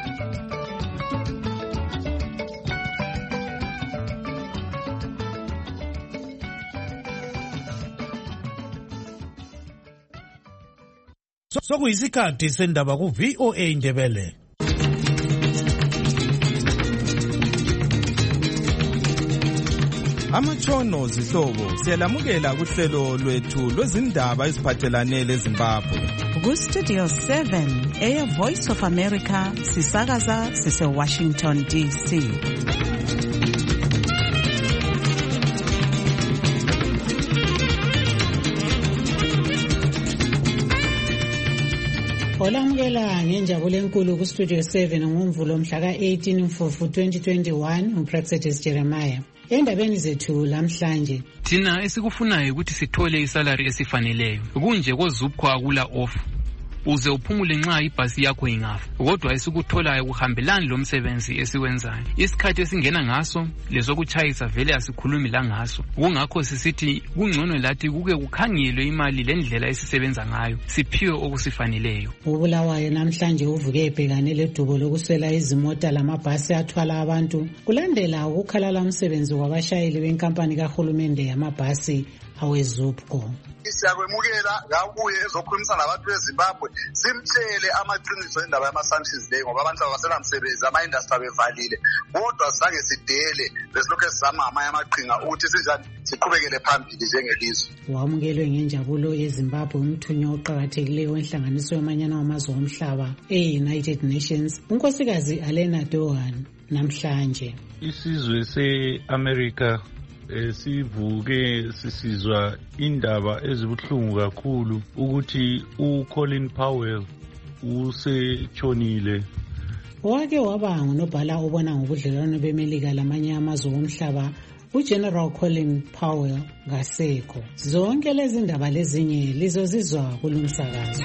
Sokuyisikhathi sendaba ku-VOA Indebele. Amatshono zihlobo siyalamukela kuhlelo lwethu lwezindaba eziphathelane leZimbabwe. Ku-Studio 7 Air Voice of America sisakaza sise-Washington DC. Olamukela ngenjabulo enkulu ku-Studio 7 ngoMvulo mhla ka-18 Mfumfu 2021 uPraxetis Jeremiah. Endabeni zethu lamhlanje, thina esikufunayo ukuthi sithole isalary esifaneleyo kunje koZupco akula off uze uphumule nxa ibhasi yakho ingafa, kodwa esikutholayo kuhambelani lo msebenzi esiwenzayo. Isikhathi esingena ngaso lesokutshayisa vele asikhulumi la ngaso, kungakho sisithi kungcono lathi kuke kukhangelwe imali lendlela esisebenza ngayo siphiwe okusifaneleyo. uBulawayo namhlanje uvuke ebhekane ledubo lokuswela izimota lamabhasi athwala abantu kulandela ukukhalala umsebenzi wabashayeli benkampani kahulumende yamabhasi aweZupco. Siyakwemukela ngakuye ezokhulumisana nabantu beZimbabwe simtshele amaqiniso endaba yama-sanctions leyo ngoba abantu abasenamsebenzi, ama-industry bevalile, kodwa sisange sidele besilokhu sizama ngamanye amaqhinga ukuthi sinjani siqhubekele phambili njengelizwe. Wamukelwe ngenjabulo eZimbabwe umthunywa oqakathekileyo wenhlanganiso yomanyano wamazwe omhlaba e-United Nations unkosikazi Alena Dohan namhlanje. Isizwe se-America sivuke sisizwa indaba ezibuhlungu kakhulu ukuthi uColin Powell usetshonile. Wake waba ngunobhala obona ngobudlelwano beMelika lamanye amazwe omhlaba uGeneral Colin Powell ngasekho. Zonke lezi ndaba lezinye lizozizwa kulumsakazo.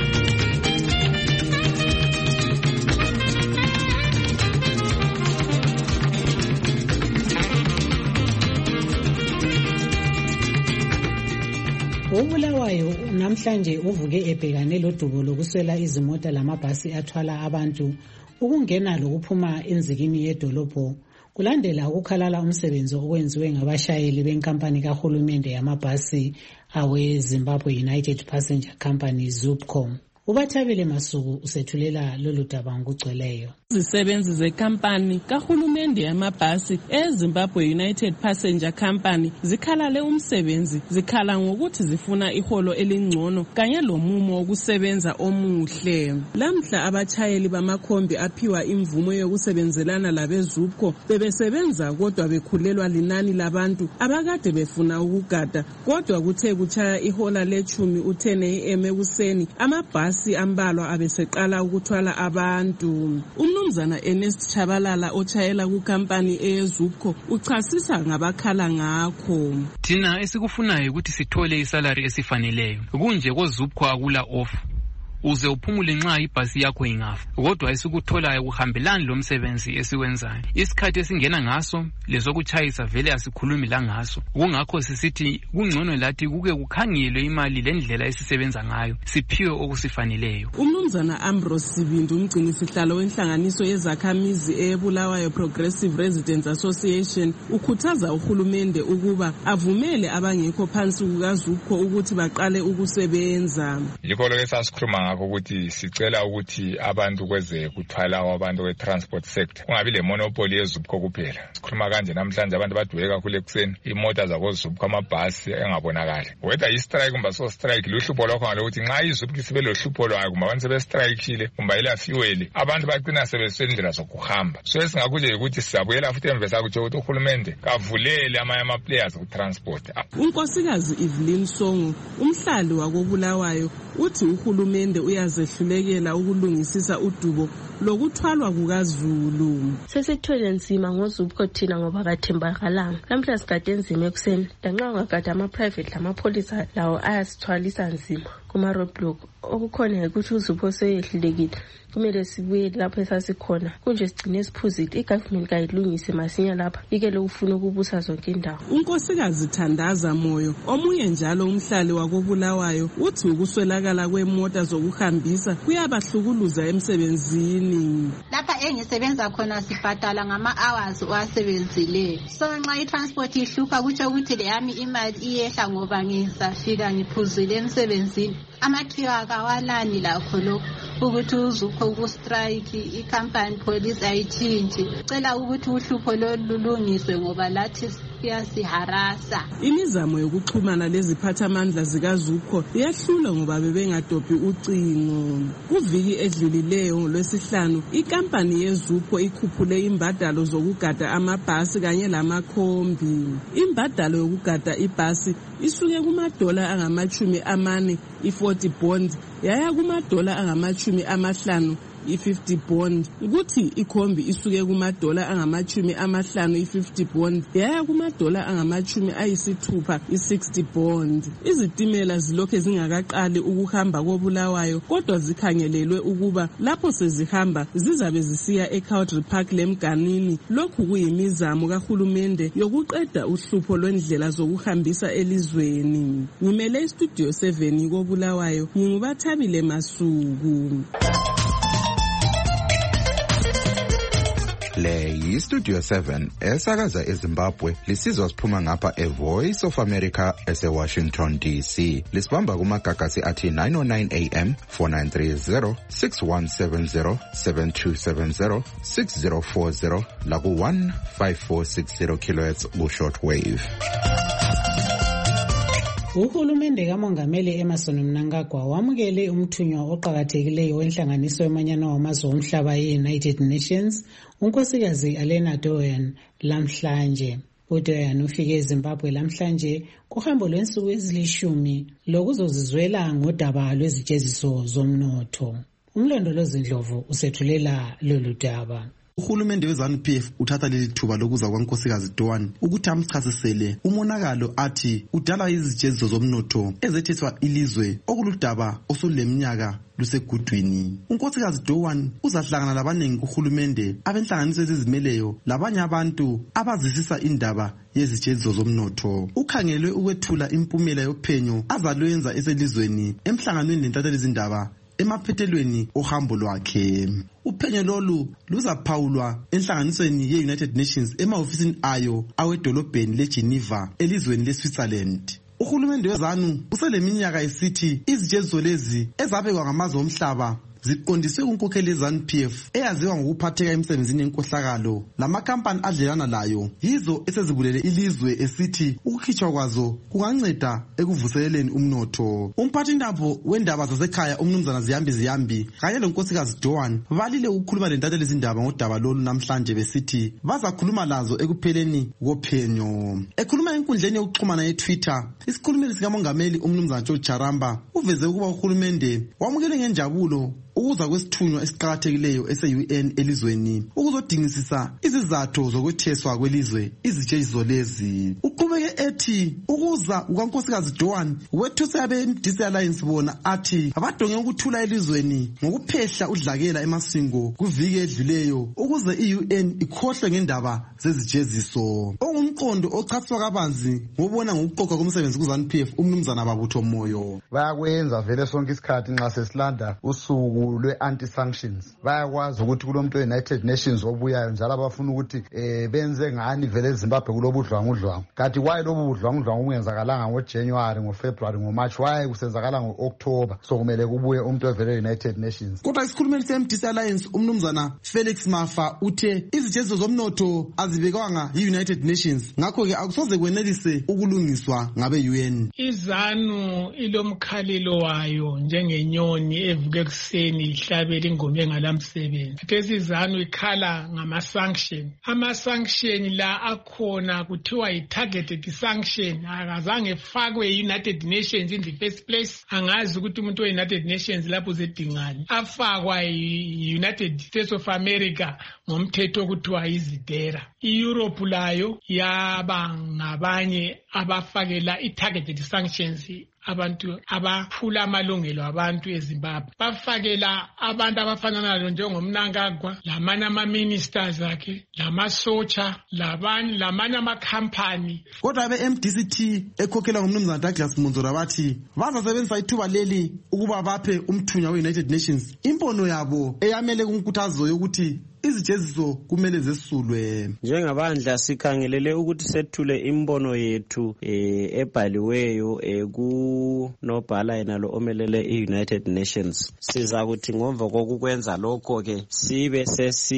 uBulawayo namhlanje uvuke ebhekane lodubo lokuswela izimota lamabhasi athwala abantu ukungena lokuphuma enzikini yedolobho kulandela ukukhalala umsebenzi okwenziwe ngabashayeli benkampani kahulumende yamabhasi aweZimbabwe United Passenger Company Zupco. Ubathabile Masuku usethulela lolu daba ngokugcweleyo. Izisebenzi zekampani kahulumende yamabhasi eZimbabwe United Passenger Company zikhalale umsebenzi, zikhala ngokuthi zifuna iholo elingcono kanye lomumo wokusebenza omuhle. Lamhla abachayeli bamakhombi aphiwa imvumo yokusebenzelana labeZupco bebesebenza kodwa bekhulelwa linani labantu abakade befuna ukugada, kodwa kuthe kuchaya ihola le10 u10 AM ekuseni amabhasi ambalwa abeseqala ukuthwala abantu. Umnumzana Ernest Chabalala ochayela kukampani eyeZupco uchasisa ngabakhala ngakho. Thina esikufunayo ukuthi sithole isalary esifaneleyo kunje koZupco akula off uze uphumule nxa ibhasi yakho ingafa, kodwa esikutholayo kuhambelani lo msebenzi esiwenzayo. Isikhathi esingena ngaso lesokutshayisa vele asikhulumi la ngaso, kungakho sisithi kungcono lathi kuke kukhangelwe imali lendlela esisebenza ngayo siphiwe okusifaneleyo. Umnumzana Ambrose Sibindu umgcinisihlalo wenhlanganiso yezakhamizi eBulawayo Progressive Residents Association ukhuthaza uhulumende ukuba avumele abangekho phansi kukaZupco ukuthi baqale ukusebenza. Yikho lokho esasikhuluma ngakho ukuthi sicela ukuthi abantu kweze kuthwala abantu kwe-transport sector kungabi le monopoly yeZUPCO kuphela. Sikhuluma kanje namhlanje abantu badweke kakhulu ekuseni, imota zakoZUPCO amabhasi engabonakali. Whether i-strike kumba so strike luhlupho lokho ngalokuthi nxa iZUPCO sibe lohlupho lwayo kumba abantu sebe-strikeile kumba ila fuel abantu bagcina sebesendlela zokuhamba. So esingakuje ukuthi siyabuyela futhi emve sakutsho ukuthi uhulumende kavulele amanye ama-players ku-transport. uNkosikazi Evelyn Songo umhlali wakobulawayo uthi uhulumende uyazehlulekela ukulungisisa udubo lokuthwalwa kukaZulu. Sesithwele nzima ngoZUPCO thina ngoba kathembakalanga. Namhla sigade nzima ekuseni, lanxa ungagada ama-private lamapholisa lawo ayasithwalisa nzima kuma-roadblock. Okukhona ukuthi uZUPCO seyehlulekile. Kumele sibuye lapho esasikhona. Kunje sigcine siphuzile. I-government kayilungise masinya lapha. Ikele ufuna ukubusa zonke indawo. uNkosikazi Thandaza Moyo omunye njalo umhlali wakobulawayo uthi ukuswelakala kwemota zokuhambisa kuyabahlukuluza emsebenzini. Lapha engisebenza khona sibhadala ngama-hours owasebenzileyo. So nxa i-transport ihlupha kutsho ukuthi leyami imali iyehla ngoba ngisafika ngiphuzile emsebenzini. Amakhiwa kawalani lakho lokho ukuthi uZUPCO ku-strike, i-company police ayitshintshi. Cela ukuthi uhlupho lolulungiswe ngoba lathi kuyasiharasa. Imizamo yokuxhumana leziphathamandla zikaZUPCO iyahlula ngoba bebengadobhi ucingo. Kuviki edlulileyo ngolwesihlanu ikampani yeZUPCO ikhuphule imbadalo zokugada amabhasi kanye lamakhombi. Imbadalo yokugada ibhasi isuke kuma-$40 i-40 bond yaya kuma-50 i-50 bond. Ukuthi ikhombi isuke kuma-50 i-50 bond yaya kuma-60 i-60 bond. Izitimela zilokhe zingakaqali ukuhamba kobulawayo kodwa zikhangelelwe ukuba lapho sezihamba zizabe zisiya eCowdry Park leMganini. Lokhu kuyimizamo kahulumende yokuqeda uhlupho lwendlela zokuhambisa elizweni. Ngimele iStudio 7 kobulawayo ngingubathabile Masuku. Le yiStudio 7 esakaza eZimbabwe lisizwa siphuma ngapha eVoice of America eseWashington DC. Lisibamba kumagagasi athi 909 AM 4930 6170 7270 6040 laku 15460 kHz ku shortwave. Uhulumende kaMongameli Emmerson Mnangagwa wamukele umthunywa oqhakathekileyo wenhlanganiso yomanyano wamazwe omhlaba ye-United Nations, unkosikazi Alena Doyen lamhlanje. uDoyen ufike eZimbabwe lamhlanje kuhambo lwensuku ezilishumi lokuzozizwela ngodaba lwezijeziso zomnotho. Umlondolozi Ndlovu usethulela lolu daba. Uhulumende weZANU-PF uthatha leli thuba lokuza kwaNkosikazi Doyen ukuthi amchasisele umonakalo athi udala izijeziso zomnotho ezethethwa ilizwe okuludaba osoleminyaka lusegudwini. uNkosikazi Doyen uzahlangana labanengi kuhulumende, abenhlanganiso ezizimeleyo labanye abantu abazisisa indaba yezijeziso zomnotho. Ukhangelwe ukwethula impumela yophenyo azalwenza eselizweni emhlanganweni lentathelizindaba izindaba emaphethelweni ohambo lwakhe. Uphenyo lolu luzaphawulwa enhlanganisweni ye-United Nations emahofisini ayo awedolobheni leGeneva elizweni leSwitzerland. Uhulumende weZANU useleminyaka esithi izijeziso lezi ezabekwa ngamazwe omhlaba ziqondiswe kunkokheli yeZANU-PF eyaziwa ngokuphatheka emsebenzini yenkohlakalo lamakhampani adlelana layo, yizo esezibulele ilizwe esithi ukukhitshwa kwazo kunganceda ekuvuseleleni umnotho. Umphathintambo wendaba zasekhaya umnumzana Ziyambi kanye lonkosikazi Doyen balile ukukhuluma lentathelizindaba izindaba ngodaba lolu namhlanje besithi bazakhuluma lazo ekupheleni kophenyo. Ekhuluma enkundleni yokuxhumana yeTwitter, isikhulumeli sikamongameli umnumzana George Charamba uveze ukuba uhulumende wamukele ngenjabulo ukuza kwesithunywa esiqhakathekileyo ese-UN elizweni ukuzodingisisa izizathu zokwetheswa kwelizwe izijeziso lezi. Uqhubeke ethi ukuza kukaNkosikazi Doyen wethuse abe-MDC Alliance bona athi abadonge ukuthula elizweni ngokuphehla udlakela emasingo kuviki edluleyo ukuze i-UN ikhohlwe ngendaba zezijeziso. Ongumqondo ochasiswa kabanzi ngobona ngokuqoqa komsebenzi kuZANU-PF umnumzana Babutho Moyo. Bayakwenza vele sonke isikhathi nxa sesilanda usuku lwe-anti-sanctions. Bayakwazi ukuthi kulomuntu we-United Nations obuyayo njalo abafuna ukuthi benze ngani vele eZimbabwe kulobudlwangudlwangu. Kanti kwaye lobu ubudlwangudlwangu obungenzakalanga ngoJanuary, ngoFebruary, ngoMarch, why kusenzakala ngo-October, so kumele kubuye umuntu evele United Nations. Kodwa isikhulumeli se-MDC Alliance umnumzana Felix Mafa uthe izijeziso zomnotho azibekwanga yi-United Nations, ngakho-ke akusoze kwenelise ukulungiswa ngabe-UN. IZANU ilomkhalelo wayo njengenyoni evuka ekuseni ihlabela ingoma engalamsebenzi. Futhi IZANU ikhala ngama-sanction. Ama-sanction la akhona kuthiwa yi-targeted sanction, akazange efakwe yi-United Nations in the first place. Angazi ukuthi umuntu we-United Nations lapho zedingani. Afakwa yi-United States of America ngomthetho okuthiwa izidera. I-Europe layo yaba ngabanye abafakela i-targeted sanctions abantu abaphula amalungelo abantu eZimbabwe. Bafakela abantu abafana nalo njengomNangagwa, lamanye ama-ministers akhe, lamasotsha, lamanye ama-company. Kodwa abe-MDCT ekhokhelwa ngumnumzana Douglas Monzora bathi bazasebenzisa ithuba leli ukuba baphe umthunywa we-United Nations imbono yabo eyamele kunkuthazo yokuthi izijeziso kumele zesulwe. Njengabandla sikhangelele ukuthi sethule imbono yethu ebhaliweyo kunobhala yena lo omelele i-United Nations. Siza kuthi ngomva kokukwenza lokho ke sibe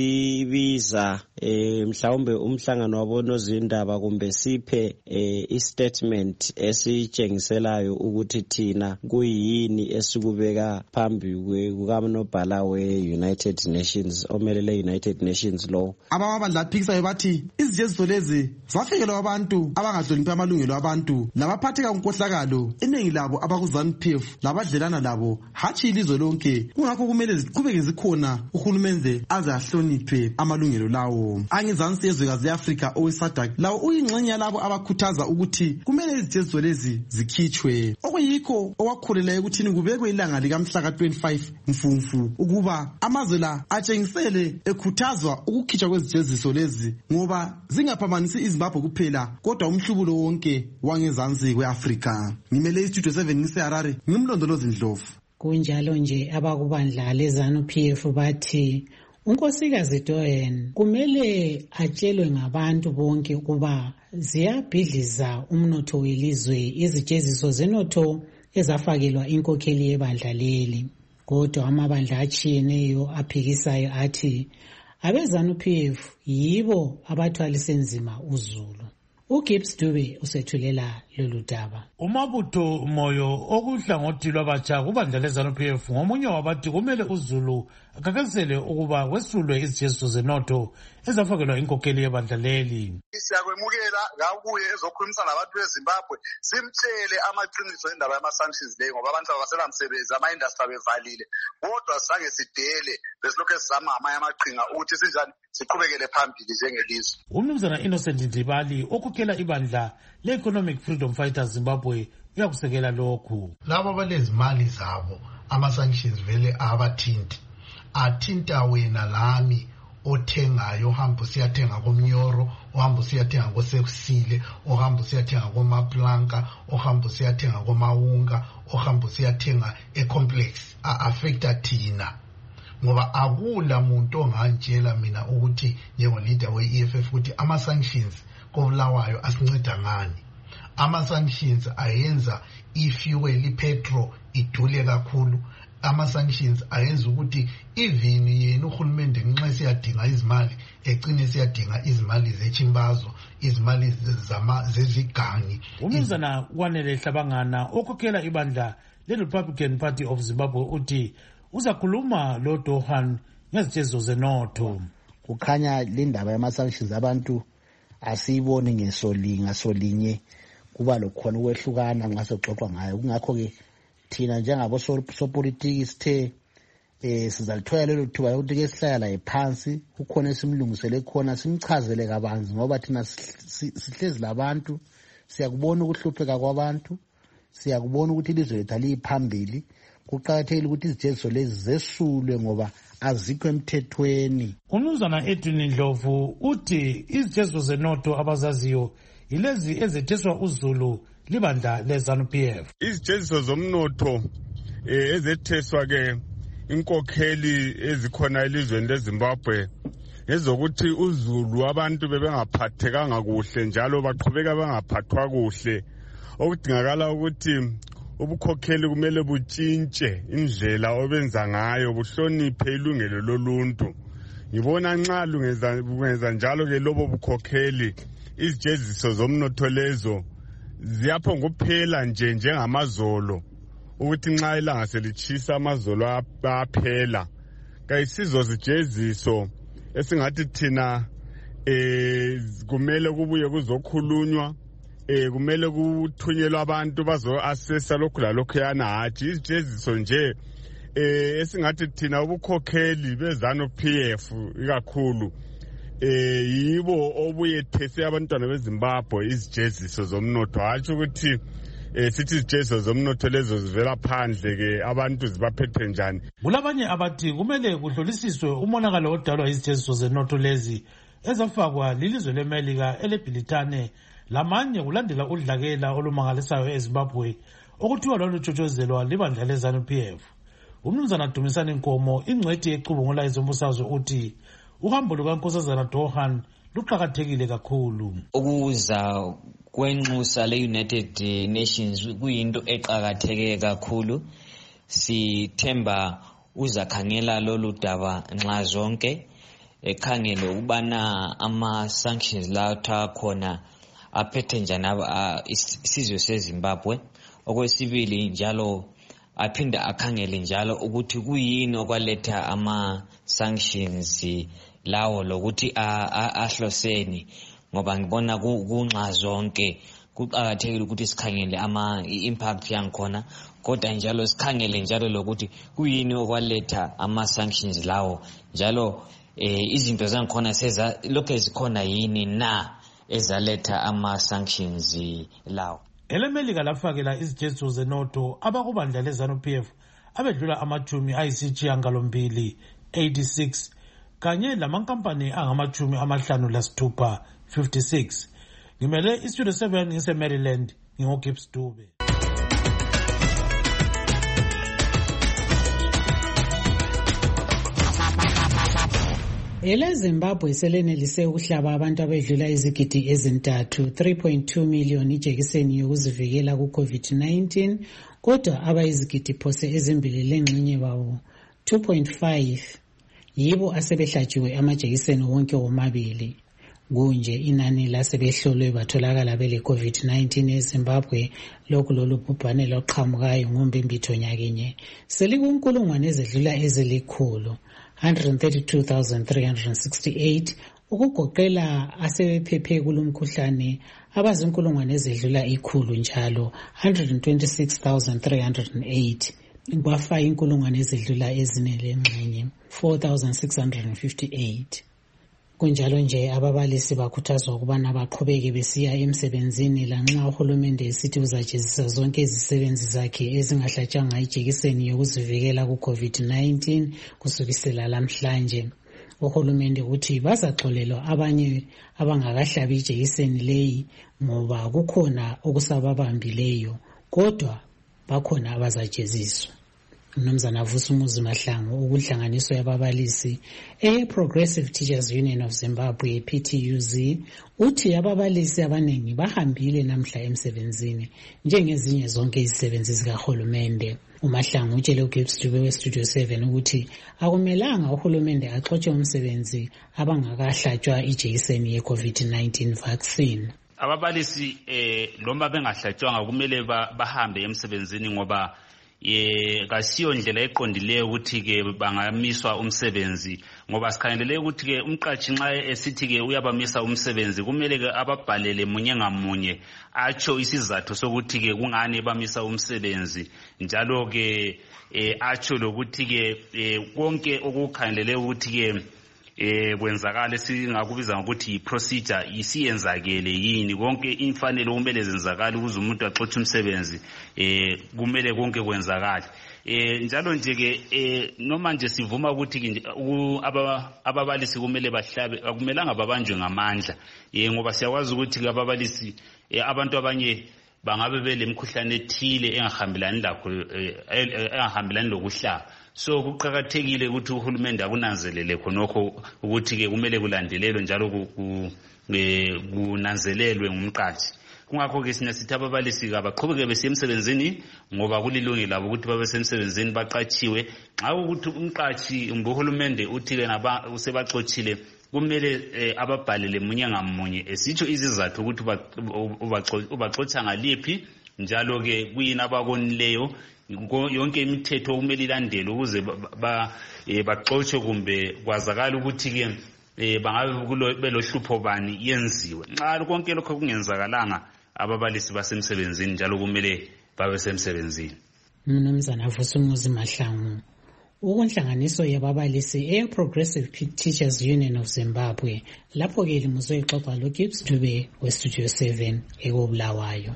sesibiza mhlawumbe umhlangano wabonozindaba kumbe siphe i-statement esitshengiselayo ukuthi thina kuyini esikubeka phambi kukanobhala we-United Nations omelele United Nations law. Abamabandla aphikisayo bathi izijeziso lezi zafikelwa abantu abangahloniphi amalungelo abantu labaphatheka unkohlakalo, iningi labo abaku-ZANU-PF labadlelana labo hatshi ilizwe lonke. Kungakho kumele ziqhubeke zikhona uhulumende aze ahloniphe amalungelo lawo. Angezansi yezwekazi le-Afrika owe-SADC lawo uyingxenye yalabo abakhuthaza ukuthi kumele izijeziso lezi zikhitshwe, okuyikho owakhulela ekuthini kubekwe ilanga likamhla ka-25 Mfumfu ukuba amazwe la atshengisele ekhuthazwa ukukhitshwa kwezijeziso lezi ngoba zingaphambanisi iZimbabwe kuphela kodwa umhlubulo wonke wangezansi kwe-Afrika. Ngimele iStudio 7 ngiseHarare, ngimlondolozi Ndlovu. Kunjalo nje abakubandla leZANU-PF bathi unkosikazi Doen kumele atshelwe ngabantu bonke ukuba ziyabhidliza umnotho welizwe izijeziso zenotho ezafakelwa inkokheli yebandla leli. Kodwa amabandla atshiyeneyo aphikisayo athi abeZANU-PF yibo abathwalise nzima uZulu. uGibbs Dube usethulela lolu daba. Umabutho Moyo okuhlangothi lwabatsha kubandla leZANU-PF ngomunye wabathi kumele uZulu akakasele ukuba wesulwe izijeziso zenotho ezafakelwa inkokheli yebandla leli. Siyakwemukela ngakuye ezokhulumisana nabantu beZimbabwe simtshele amaqiniso endaba yama-sanctions leyo ngoba abantu abasela msebenzi, ama-industry bevalile, kodwa sange sidele besilokhu sizama ngamanye amaqhinga ukuthi sinjani siqhubekele phambili njengelizwe. Umnumzana Innocent Ndibali okhokhela ibandla le-Economic Freedom Fighters Zimbabwe uyakusekela lokhu. Labo balezimali zabo ama-sanctions vele abathinti, athinta wena lami othengayo, ohamba usiyathenga komnyoro, ohamba usiyathenga koSekusile, ohamba usiyathenga koMaplanka, ohamba usiyathenga komawunga, ohamba usiyathenga eComplex, a-affecta thina. Ngoba akula muntu ongantshela mina ukuthi njengo-leader we-EFF ukuthi ama-sanctions kobulawayo asinceda ngani. Ama-sanctions ayenza i-fuel, i-petrol idule kakhulu. Ama-sanctions ayenza ukuthi even yena uhulumende nxa siyadinga izimali egcine siyadinga izimali zechimbazo, izimali zezigangi. Umnumzana Kwanele Hlabangana okhokhela ibandla le-Republican Party of Zimbabwe uthi uzakhuluma lo Dohan ngezijeziso zenotho. Kukhanya le ndaba yama-sanctions abantu asiyiboni ngasolinye, kuba lokhona ukwehlukana nxa soxoxwa ngayo. Kungakho-ke thina njengabo sopolitiki sithe sizalithola lelo thuba lokuthi ke sihlala laye phansi, kukhona esimlungisele khona simchazele kabanzi ngoba thina sihlezi labantu, siyakubona ukuhlupheka kwabantu, siyakubona ukuthi ilizwe lethu aliphambili. Kuqakathekile ukuthi izijeziso lezi zesulwe ngoba azikho emthethweni. Umnumzana Edwin Ndlovu uthi izijeziso zenotho abazaziyo yilezi ezetheswa uZulu libandla leZANU-PF. Izijeziso zomnotho ezetheswa ke inkokheli ezikhona elizweni leZimbabwe ngezokuthi uZulu abantu bebengaphathekanga kuhle njalo baqhubeka bengaphathwa kuhle, okudingakala ukuthi ubukhokheli kumele butshintshe indlela obenza ngayo, buhloniphe ilungelo loluntu. Ngibona nxa lungenza njalo ke lobo bukhokheli, izijeziso zomnotho lezo ziyaphonguphela njengamazolo, ukuthi nxa ilanga selitshisa amazolo aphela. Kayisizo zijeziso esingathi thina kumele kubuye kuzokhulunywa, kumele kuthunyelwe abantu bazo-assessa lokhu lalokhu yana, hatshi izijeziso nje esingathi thina ubukhokheli beZANU-PF ikakhulu yibo obuyethese abantwana beZimbabwe izijeziso zomnotho, hatshi ukuthi sithi izijeziso zomnotho lezo zivela phandle ke abantu zibaphethe njani. Kulabanye abathi kumele kuhlolisiswe umonakalo odalwa izijeziso zenotho lezi ezafakwa lilizwe leMelika elebhilithane lamanye kulandela udlakela olumangalisayo eZimbabwe okuthiwa lwalutshotshozelwa libandla leZANU-PF. Umnumzana Dumisani Nkomo, ingcwethi ecubungula ezombusazwe, uthi uhambo lukaNkosazana Dohan luqakathekile kakhulu. Ukuza kwenxusa le-United Nations kuyinto eqakatheke kakhulu. Sithemba uzakhangela lolu daba nxa zonke, ekhangele ukubana ama-sanctions lawa khona aphethe njani isizwe seZimbabwe. Okwesibili njalo aphinda akhangele njalo ukuthi kuyini okwaletha ama-sanctions lawo lokuthi ahloseni, ngoba ngibona kunxa zonke kuqakathekile ukuthi sikhangele i-impact yangikhona, kodwa njalo sikhangele njalo lokuthi kuyini okwaletha ama-sanctions lawo, njalo izinto zangikhona lokhu ezikhona yini na ezaletha ama-sanctions lawo. EleMelika lafakela izijeziso zenotho abakubandla leZANU-PF abedlula 86 kanye lamankampani angama-56. 56. Ngimele iStudio 7 ngise-Maryland, ngingoGibbs Dube. EleZimbabwe selenelise ukuhlaba abantu abedlula izigidi ezintathu 3.2 million ijekiseni yokuzivikela ku-COVID-19, kodwa abayizigidi phose ezimbili lengxenye bawo 2.5 yibo asebehlatshiwe amajekiseni wonke womabili. Kunje inani lasebehlolwe batholakala bele COVID-19 eZimbabwe lokhu lolubhubhane loqhamukayo ngoMbimbitho nyakinye selikunkulungwane ezedlula ezilikhulu 132,368, ukugoqela asebephephe kulomkhuhlane abazinkulungwane ezedlula ikhulu njalo 126,308, kwafa inkulungwane ezedlula ezine lengxenye 4,658. Kunjalo nje ababalisi bakhuthazwa ukubana baqhubeke besiya emsebenzini lanxa uhulumende esithi uzajezisa zonke izisebenzi zakhe ezingahlatshanga ijekiseni yokuzivikela ku-COVID-19 kusukisela lamhlanje. Uhulumende uthi bazaxolelwa abanye abangakahlabi ijekiseni leyi ngoba kukhona okusababambileyo, kodwa bakhona abazajeziswa. Mnumzana Vusumuzi Mahlangu, ukuhlanganiswa yababalisi Progressive Teachers Union of Zimbabwe PTUZ, uthi ababalisi abaningi bahambile namhla emsebenzini njengezinye zonke izisebenzi zikahulumende. uMahlangu utshele uGibbs Dube weStudio 7 ukuthi akumelanga uhulumende axotshe umsebenzi abangakahlatshwa ijekiseni ye-COVID-19 vaccine. Ababalisi noma bengahlatshwanga kumele bahambe emsebenzini ngoba kasiyo ndlela eqondileyo ukuthi ke bangamiswa umsebenzi, ngoba sikhangelele ukuthi ke umqatshi nxa esithi ke uyabamisa umsebenzi kumele ke ababhalele munye ngamunye atsho isizathu sokuthi ke kungani bamisa umsebenzi, njalo ke atsho lokuthi ke konke okukhangelele ukuthi ke kwenzakala singakubiza ngokuthi i-procedure isiyenzakele yini, konke imfanelo kumele zenzakale ukuze umuntu axotshe umsebenzi, kumele konke kwenzakale. Njalo nje ke noma nje sivuma ukuthi ababalisi kumele bahlabe, akumelanga babanjwe ngamandla, ngoba siyakwazi ukuthi ababalisi abantu abanye bangabe belemkhuhlane ethile engahambelani lokuhlaba. So kuqakathekile ukuthi uhulumende akunanzelele khonokho ukuthi ke kumele kulandelelwe njalo kunanzelelwe ngumqashi. Kungakho ke sina sithi ababalisi abaqhubeke besiya emsebenzini ngoba kulilungelo labo ukuthi babe semsebenzini baqatshiwe. Xa ukuthi umqashi uhulumende uthi ke usebaxotshile kumele ababhalele munye ngamunye esitsho izizathu ukuthi ubaxotsha ngaliphi njalo ke kuyini abakonileyo. Yonke imithetho kumele ilandelwe ukuze baxotshwe kumbe kwazakala ukuthi ke bangabe belohlupho bani yenziwe. Nxa konke lokho kungenzakalanga ababalisi basemsebenzini njalo kumele babe semsebenzini. Mnumzana Vusumuzi Mahlangu, ukunhlanganiso yababalisi eya-Progressive Teachers Union of Zimbabwe lapho ke limuzwe ixoxa loGibbs Dube weStudio 7 ekobulawayo.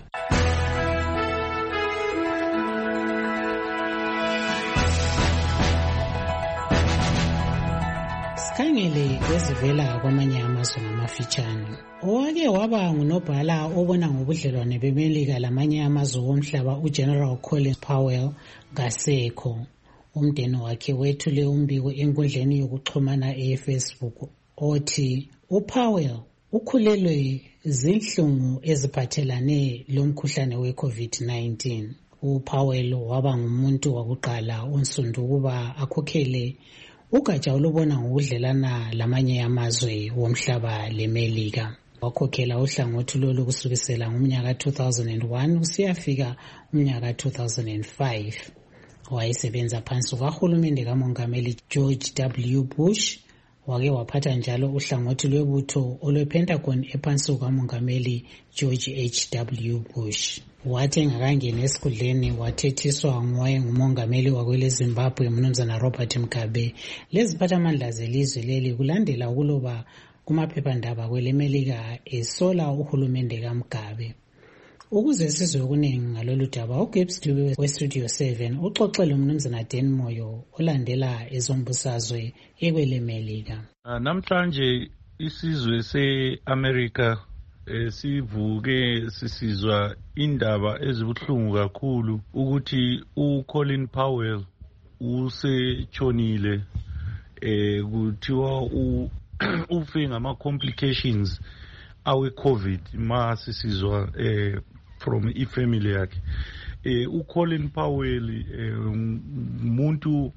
Sikhangele ezivela kwamanye amazwe ngamafitshane. Owake waba ngunobhala obona ngobudlelwane bemelika lamanye amazwe omhlaba uGeneral Colin Powell ngasekho. Umndeni wakhe wethule umbiko enkundleni yokuxhumana eFacebook othi uPowell ukhulelwe zinhlungu eziphathelane lomkhuhlane weCovid-19. uPowell waba ngumuntu wakuqala onsundu ukuba akhokhele ugatsha olubona ngokudlelana lamanye amazwe womhlaba lemelika. Wakhokhela uhlangothi lolu kusukisela ngomnyaka 2001 usiyafika umnyaka 2005. Wayesebenza phansi kwahulumende kamongameli George W. Bush. Wake waphatha njalo uhlangothi lwebutho olwePentagon ephansi kukamongameli George H.W. Bush. Wathi engakangena esikhundleni wathethiswa ngumongameli wakwele Zimbabwe Mnumzana Robert Mugabe leziphathamandla zelizwe leli kulandela ukuloba kumaphephandaba kwelemelika esola uhulumende kaMugabe. Ukuze sizwe okuningi ngalolu daba, uGibbs Dube weStudio 7 uxoxele uMnumzana Dan Moyo olandela ezombusazwe ekwelemelika. Namhlanje isizwe se-America sivuke sisizwa indaba ezibuhlungu kakhulu ukuthi uColin Powell usetshonile, kuthiwa ufe ngama-complications awe-COVID ma sisizwa from ifamily yakhe. uColin Powell umuntu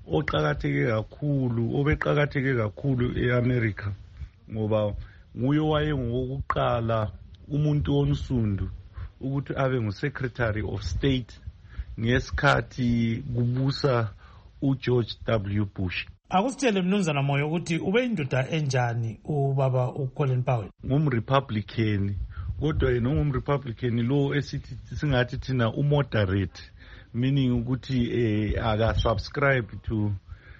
obeqakatheke kakhulu e-America ngoba nguye wayengowokuqala umuntu onsundu ukuthi abe ngu-Secretary of State ngesikhathi kubusa uGeorge W. Bush. Akusitshele Mnumzana Moyo ukuthi ube indoda enjani ubaba uColin Powell? Ngumrepublican, kodwa yena ungumrepublican lo esithi singathi thina umoderate, meaning ukuthi aka-subscribe to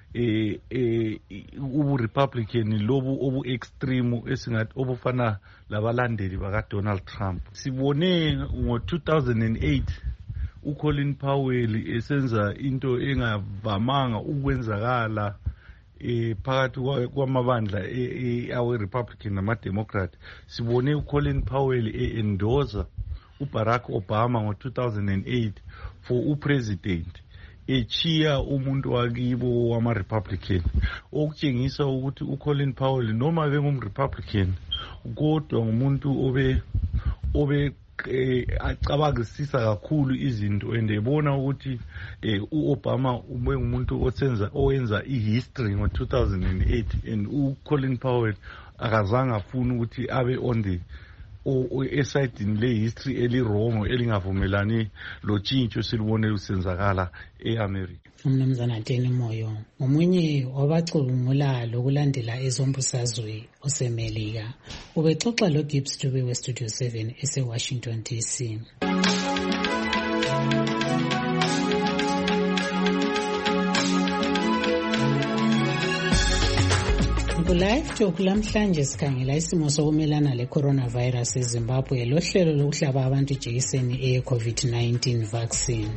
ubu-Republican lobu obu-extreme esingathi obufana labalandeli baka-Donald Trump. Sibone ngo-2008 uColin Powell esenza into engavamanga ukwenzakala phakathi kwamabandla awe-Republican nama-Democrat. Sibone uColin Powell endorser uBarack Obama ngo-2008 for upresident, echiya umuntu wakibo wama-Republican, okutshengisa ukuthi uColin Powell noma bengumRepublican kodwa ngumuntu obe acabangisisa kakhulu izinto and ebona ukuthi uObama ube ngumuntu owenza ihistory ngo-2008 and uColin Powell akazange afuna ukuthi abe on the esayidini le-history elirongo elingavumelani lotshintsho silubone lusenzakala e-America. Umnumzana Dan Moyo ngomunye wabacubungula lokulandela ezombusazwe osemelika. Ubexoxa loGibbs Dube weStudio 7 ese-Washington DC. Live Talk lamhlanje sikhangela isimo sokumelana le-coronavirus eZimbabwe lohlelo lokuhlaba abantu ijekiseni eye-COVID-19 vaccine.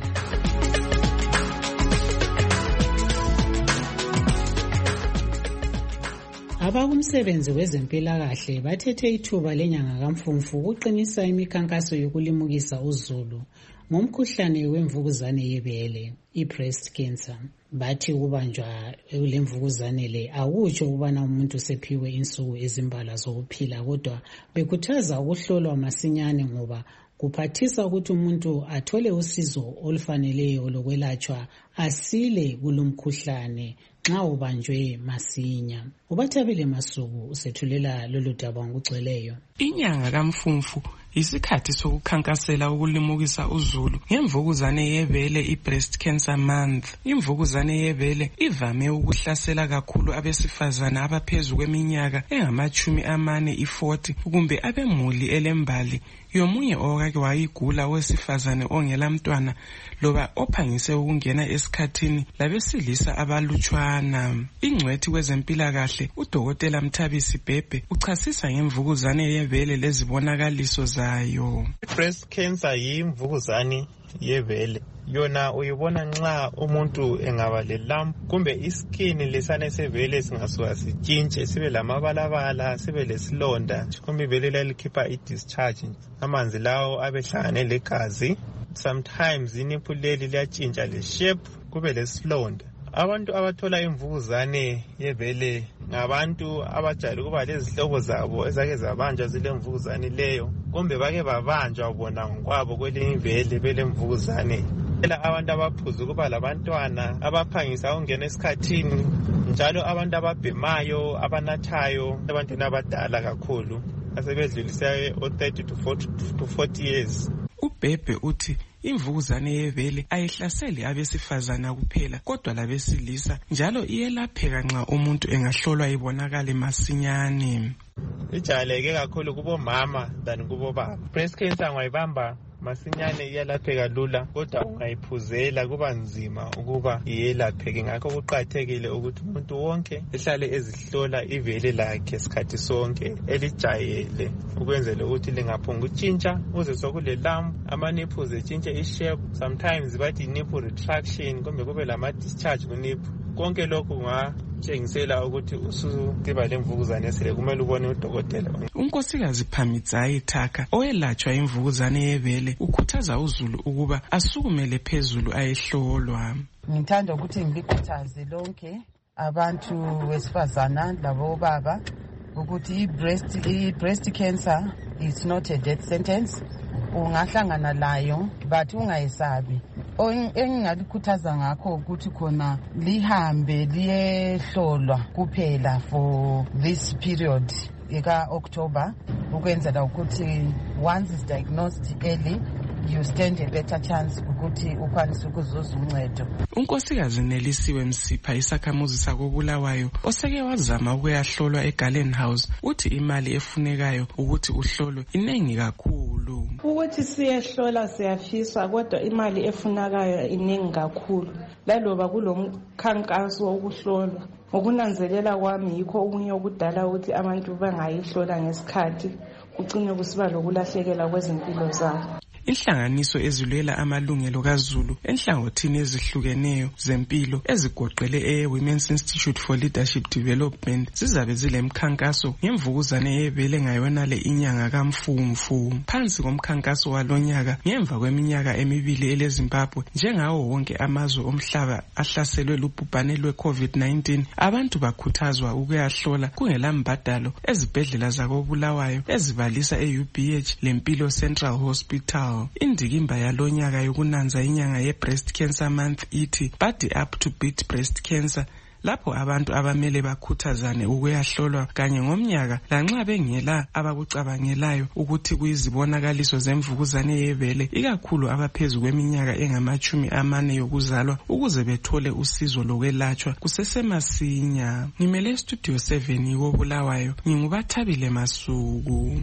abakumsebenzi wezempilakahle bathethe ithuba lenyanga kaMfumfu ukuqinisa imikhankaso yokulimukisa uzulu ngomkhuhlane wemvukuzane yebele, i-breast cancer. Bathi ukubanjwa lemvukuzane le akutsho ukubana umuntu sephiwe insuku ezimbala zokuphila, kodwa bekhuthaza ukuhlolwa masinyane ngoba kuphathisa ukuthi umuntu athole usizo olufaneleyo lokwelatshwa asile kulomkhuhlane nxa ubanjwe masinya. Ubathabile Masuku usethulela lolu daba ngokugcweleyo. Inyanga kaMfumfu isikhathi sokukhankasela ukulimukisa uzulu ngemvukuzane yebele, i-breast cancer month. Imvukuzane yebele ivame ukuhlasela kakhulu abesifazana abaphezu kweminyaka engama-40 i-40 kumbe abemuli elembali yomunye owake wayigula wesifazane ongela mntwana loba ophangise ukungena esikhathini labesilisa abalutshwana. Ingcwethi kwezempilakahle uDokotela Mthabisi Bhebhe uchasisa ngemvukuzane yebele lezibonakaliso zayo. Breast cancer yimvukuzane yebele. Yona uyibona nxa umuntu engaba le-lump kumbe iskini lesane sebele singasuka sitshintshe sibe lamabalabala, sibe lesilonda, kumbe ibele lalikhipha i-discharge, amanzi lawo abehlangane legazi. Sometimes iniphu leli liyatshintsha le-shape kube lesilonda. Abantu abathola imvukuzane yebele ngabantu abajayele ukuba lezihlobo zabo ezake zabanjwa zile mvukuzane leyo, kumbe bake babanjwa bona ngokwabo kwelinye ibele belemvukuzane. Abantu abaphuza ukuba labantwana, abaphangisa ukungena esikhathini, njalo abantu ababhemayo, abanathayo, abantwana abadala kakhulu asebedlulisa o-30 to 40 years. uBhebhe uthi imvukuzane yebele ayihlaseli abesifazana kuphela kodwa labesilisa, njalo iyelapheka nxa umuntu engahlolwa ibonakale masinyane. Ijayeleke kakhulu kubomama than kubobaba. Breast cancer ungayibamba masinyane iyelapheka lula, kodwa ungayiphuzela kuba nzima ukuba iyelapheke. Ngakho kuqakathekile ukuthi umuntu wonke ehlale ezihlola ibele lakhe isikhathi sonke, elijayele ukwenzela ukuthi lingaphonga utshintsha uze sokule lump, ama-nipples etshintshe i-shape. Sometimes bathi nipple retraction kumbe kube lama-discharge ku-nipple. Konke lokhu kungatshengisela ukuthi ususiba lemvukuzane esele kumele ubone udokotela. Unkosikazi Phamitsayi Thaka oyelatshwa imvukuzane yebele ukhuthaza uzulu ukuba asukumele phezulu ayehlolwa. Ngithanda ukuthi ngikhuthaze lonke abantu besifazana labobaba ukuthi i-breast cancer is not a death sentence. Ungahlangana layo but ungayisabi. Engingalikhuthaza ngakho ukuthi khona lihambe liyehlolwa kuphela for this period eka October, ukwenzela ukuthi once is diagnosed early you stand a better chance ukuthi ukwanise ukuzuza uncedo. Unkosikazi Nelisiwe Msipha isakhamuzi sakobulawayo oseke wazama ukuyahlolwa eGarden House uthi imali efunekayo ukuthi uhlolwe iningi kakhulu. Ukuthi siyehlola siyafiswa kodwa imali efunekayo iningi kakhulu. Laloba kulomkhankaso wokuhlolwa, ngokunanzelela kwami yikho okunye okudala ukuthi abantu bangayihlola ngesikhathi kucine kusiba lokulahlekelwa kwezimpilo zabo. Inhlanganiso ezilwela amalungelo kaZulu enhlangothini ezihlukeneyo zempilo ezigoqele Women's Institute for Leadership Development zizabe zilemkhankaso ngemvukuzane yebele ngayona le inyanga kaMfumfu. Phansi komkhankaso walonyaka ngemva kweminyaka emibili eleZimbabwe njengawo wonke amazwe omhlaba ahlaselwe lubhubhane lwe-COVID-19, abantu bakhuthazwa ukuyahlola kungela mbadalo ezibhedlela zakobulawayo ezibalisa e-UBH lempilo Central Hospital. Indikimba yalonyaka yokunanza inyanga ye-breast cancer month ithi body up to beat breast cancer, lapho abantu abamele bakhuthazane ukuyahlolwa kanye ngomnyaka lanxa bengela abakucabangelayo ukuthi kuyizibonakaliso zemvukuzane yebele, ikakhulu abaphezu kweminyaka engama-40 yokuzalwa, ukuze bethole usizo lokwelatshwa kusesemasinya. Ngimele Studio 7 kobulawayo, ngingubathabile Masuku.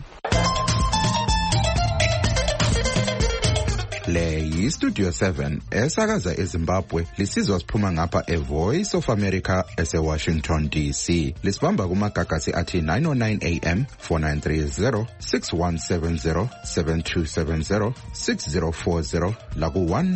Le yi-Studio 7 esakaza eZimbabwe lisizwa siphuma ngapha eVoice of America ese-Washington DC. Lisibamba kumagagasi athi 909 AM, 4930, 6170, 7270, 6040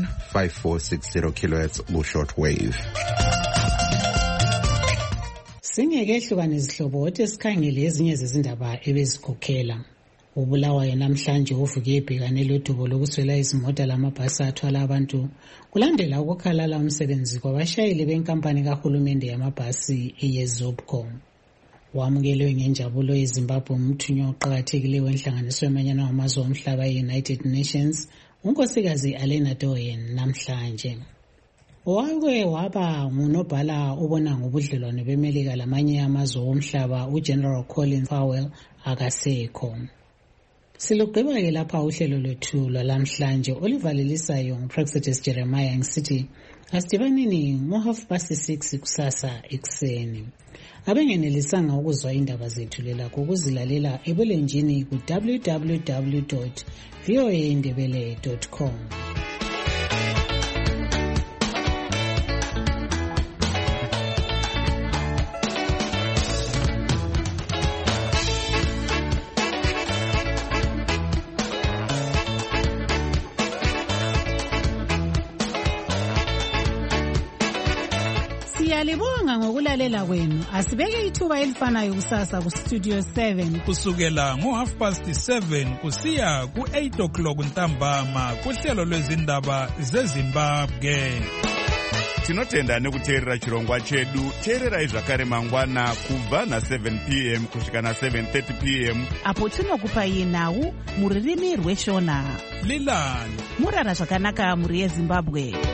laku-15460 kHz ku-shortwave. Singeke ehlukane izihlobo othi sikhangele ezinye zezindaba ebezikhokhela. Ubulawayo namhlanje uvuke ebhekane lodubo lokuswela izimota lamabhasi athwala abantu kulandela ukukhalala umsebenzi kwabashayeli benkampani kahulumende yamabhasi eYezubco. Wamukelwe ngenjabulo eZimbabwe umthunywa oqhakathekileyo wenhlanganiso yamanyana wamazwe omhlaba e-United Nations, unkosikazi Alena Doyen namhlanje. Wake waba ngunobhala obona ngobudlelwano beMelika lamanye amazwe omhlaba uGeneral Colin Powell akasekho. Silugqiba-ke lapha uhlelo lwethu lwalamhlanje olivalelisayo nguPrexetus Jeremiah ngisithi asidibaneni ngo6:30 kusasa ekuseni. Abengenelisanga ukuzwa indaba zethu lelakho ukuzilalela ebulenjini ku www.voaindebele.com. Siyalibonga ngokulalela kwenu. Asibeke ithuba elifanayo kusasa ku Studio 7 kusukela ngo7:30 kusiya ku8 ntambama kuhlelo lwezindaba zeZimbabwe. Tinotenda nekuteerera chirongwa chedu. Teererai zvakare mangwana kubva na7 p.m. kusvika na7:30 p.m. apo tinokupai nhau muririmi rweshona. Lilani murara zvakanaka muri yeZimbabwe.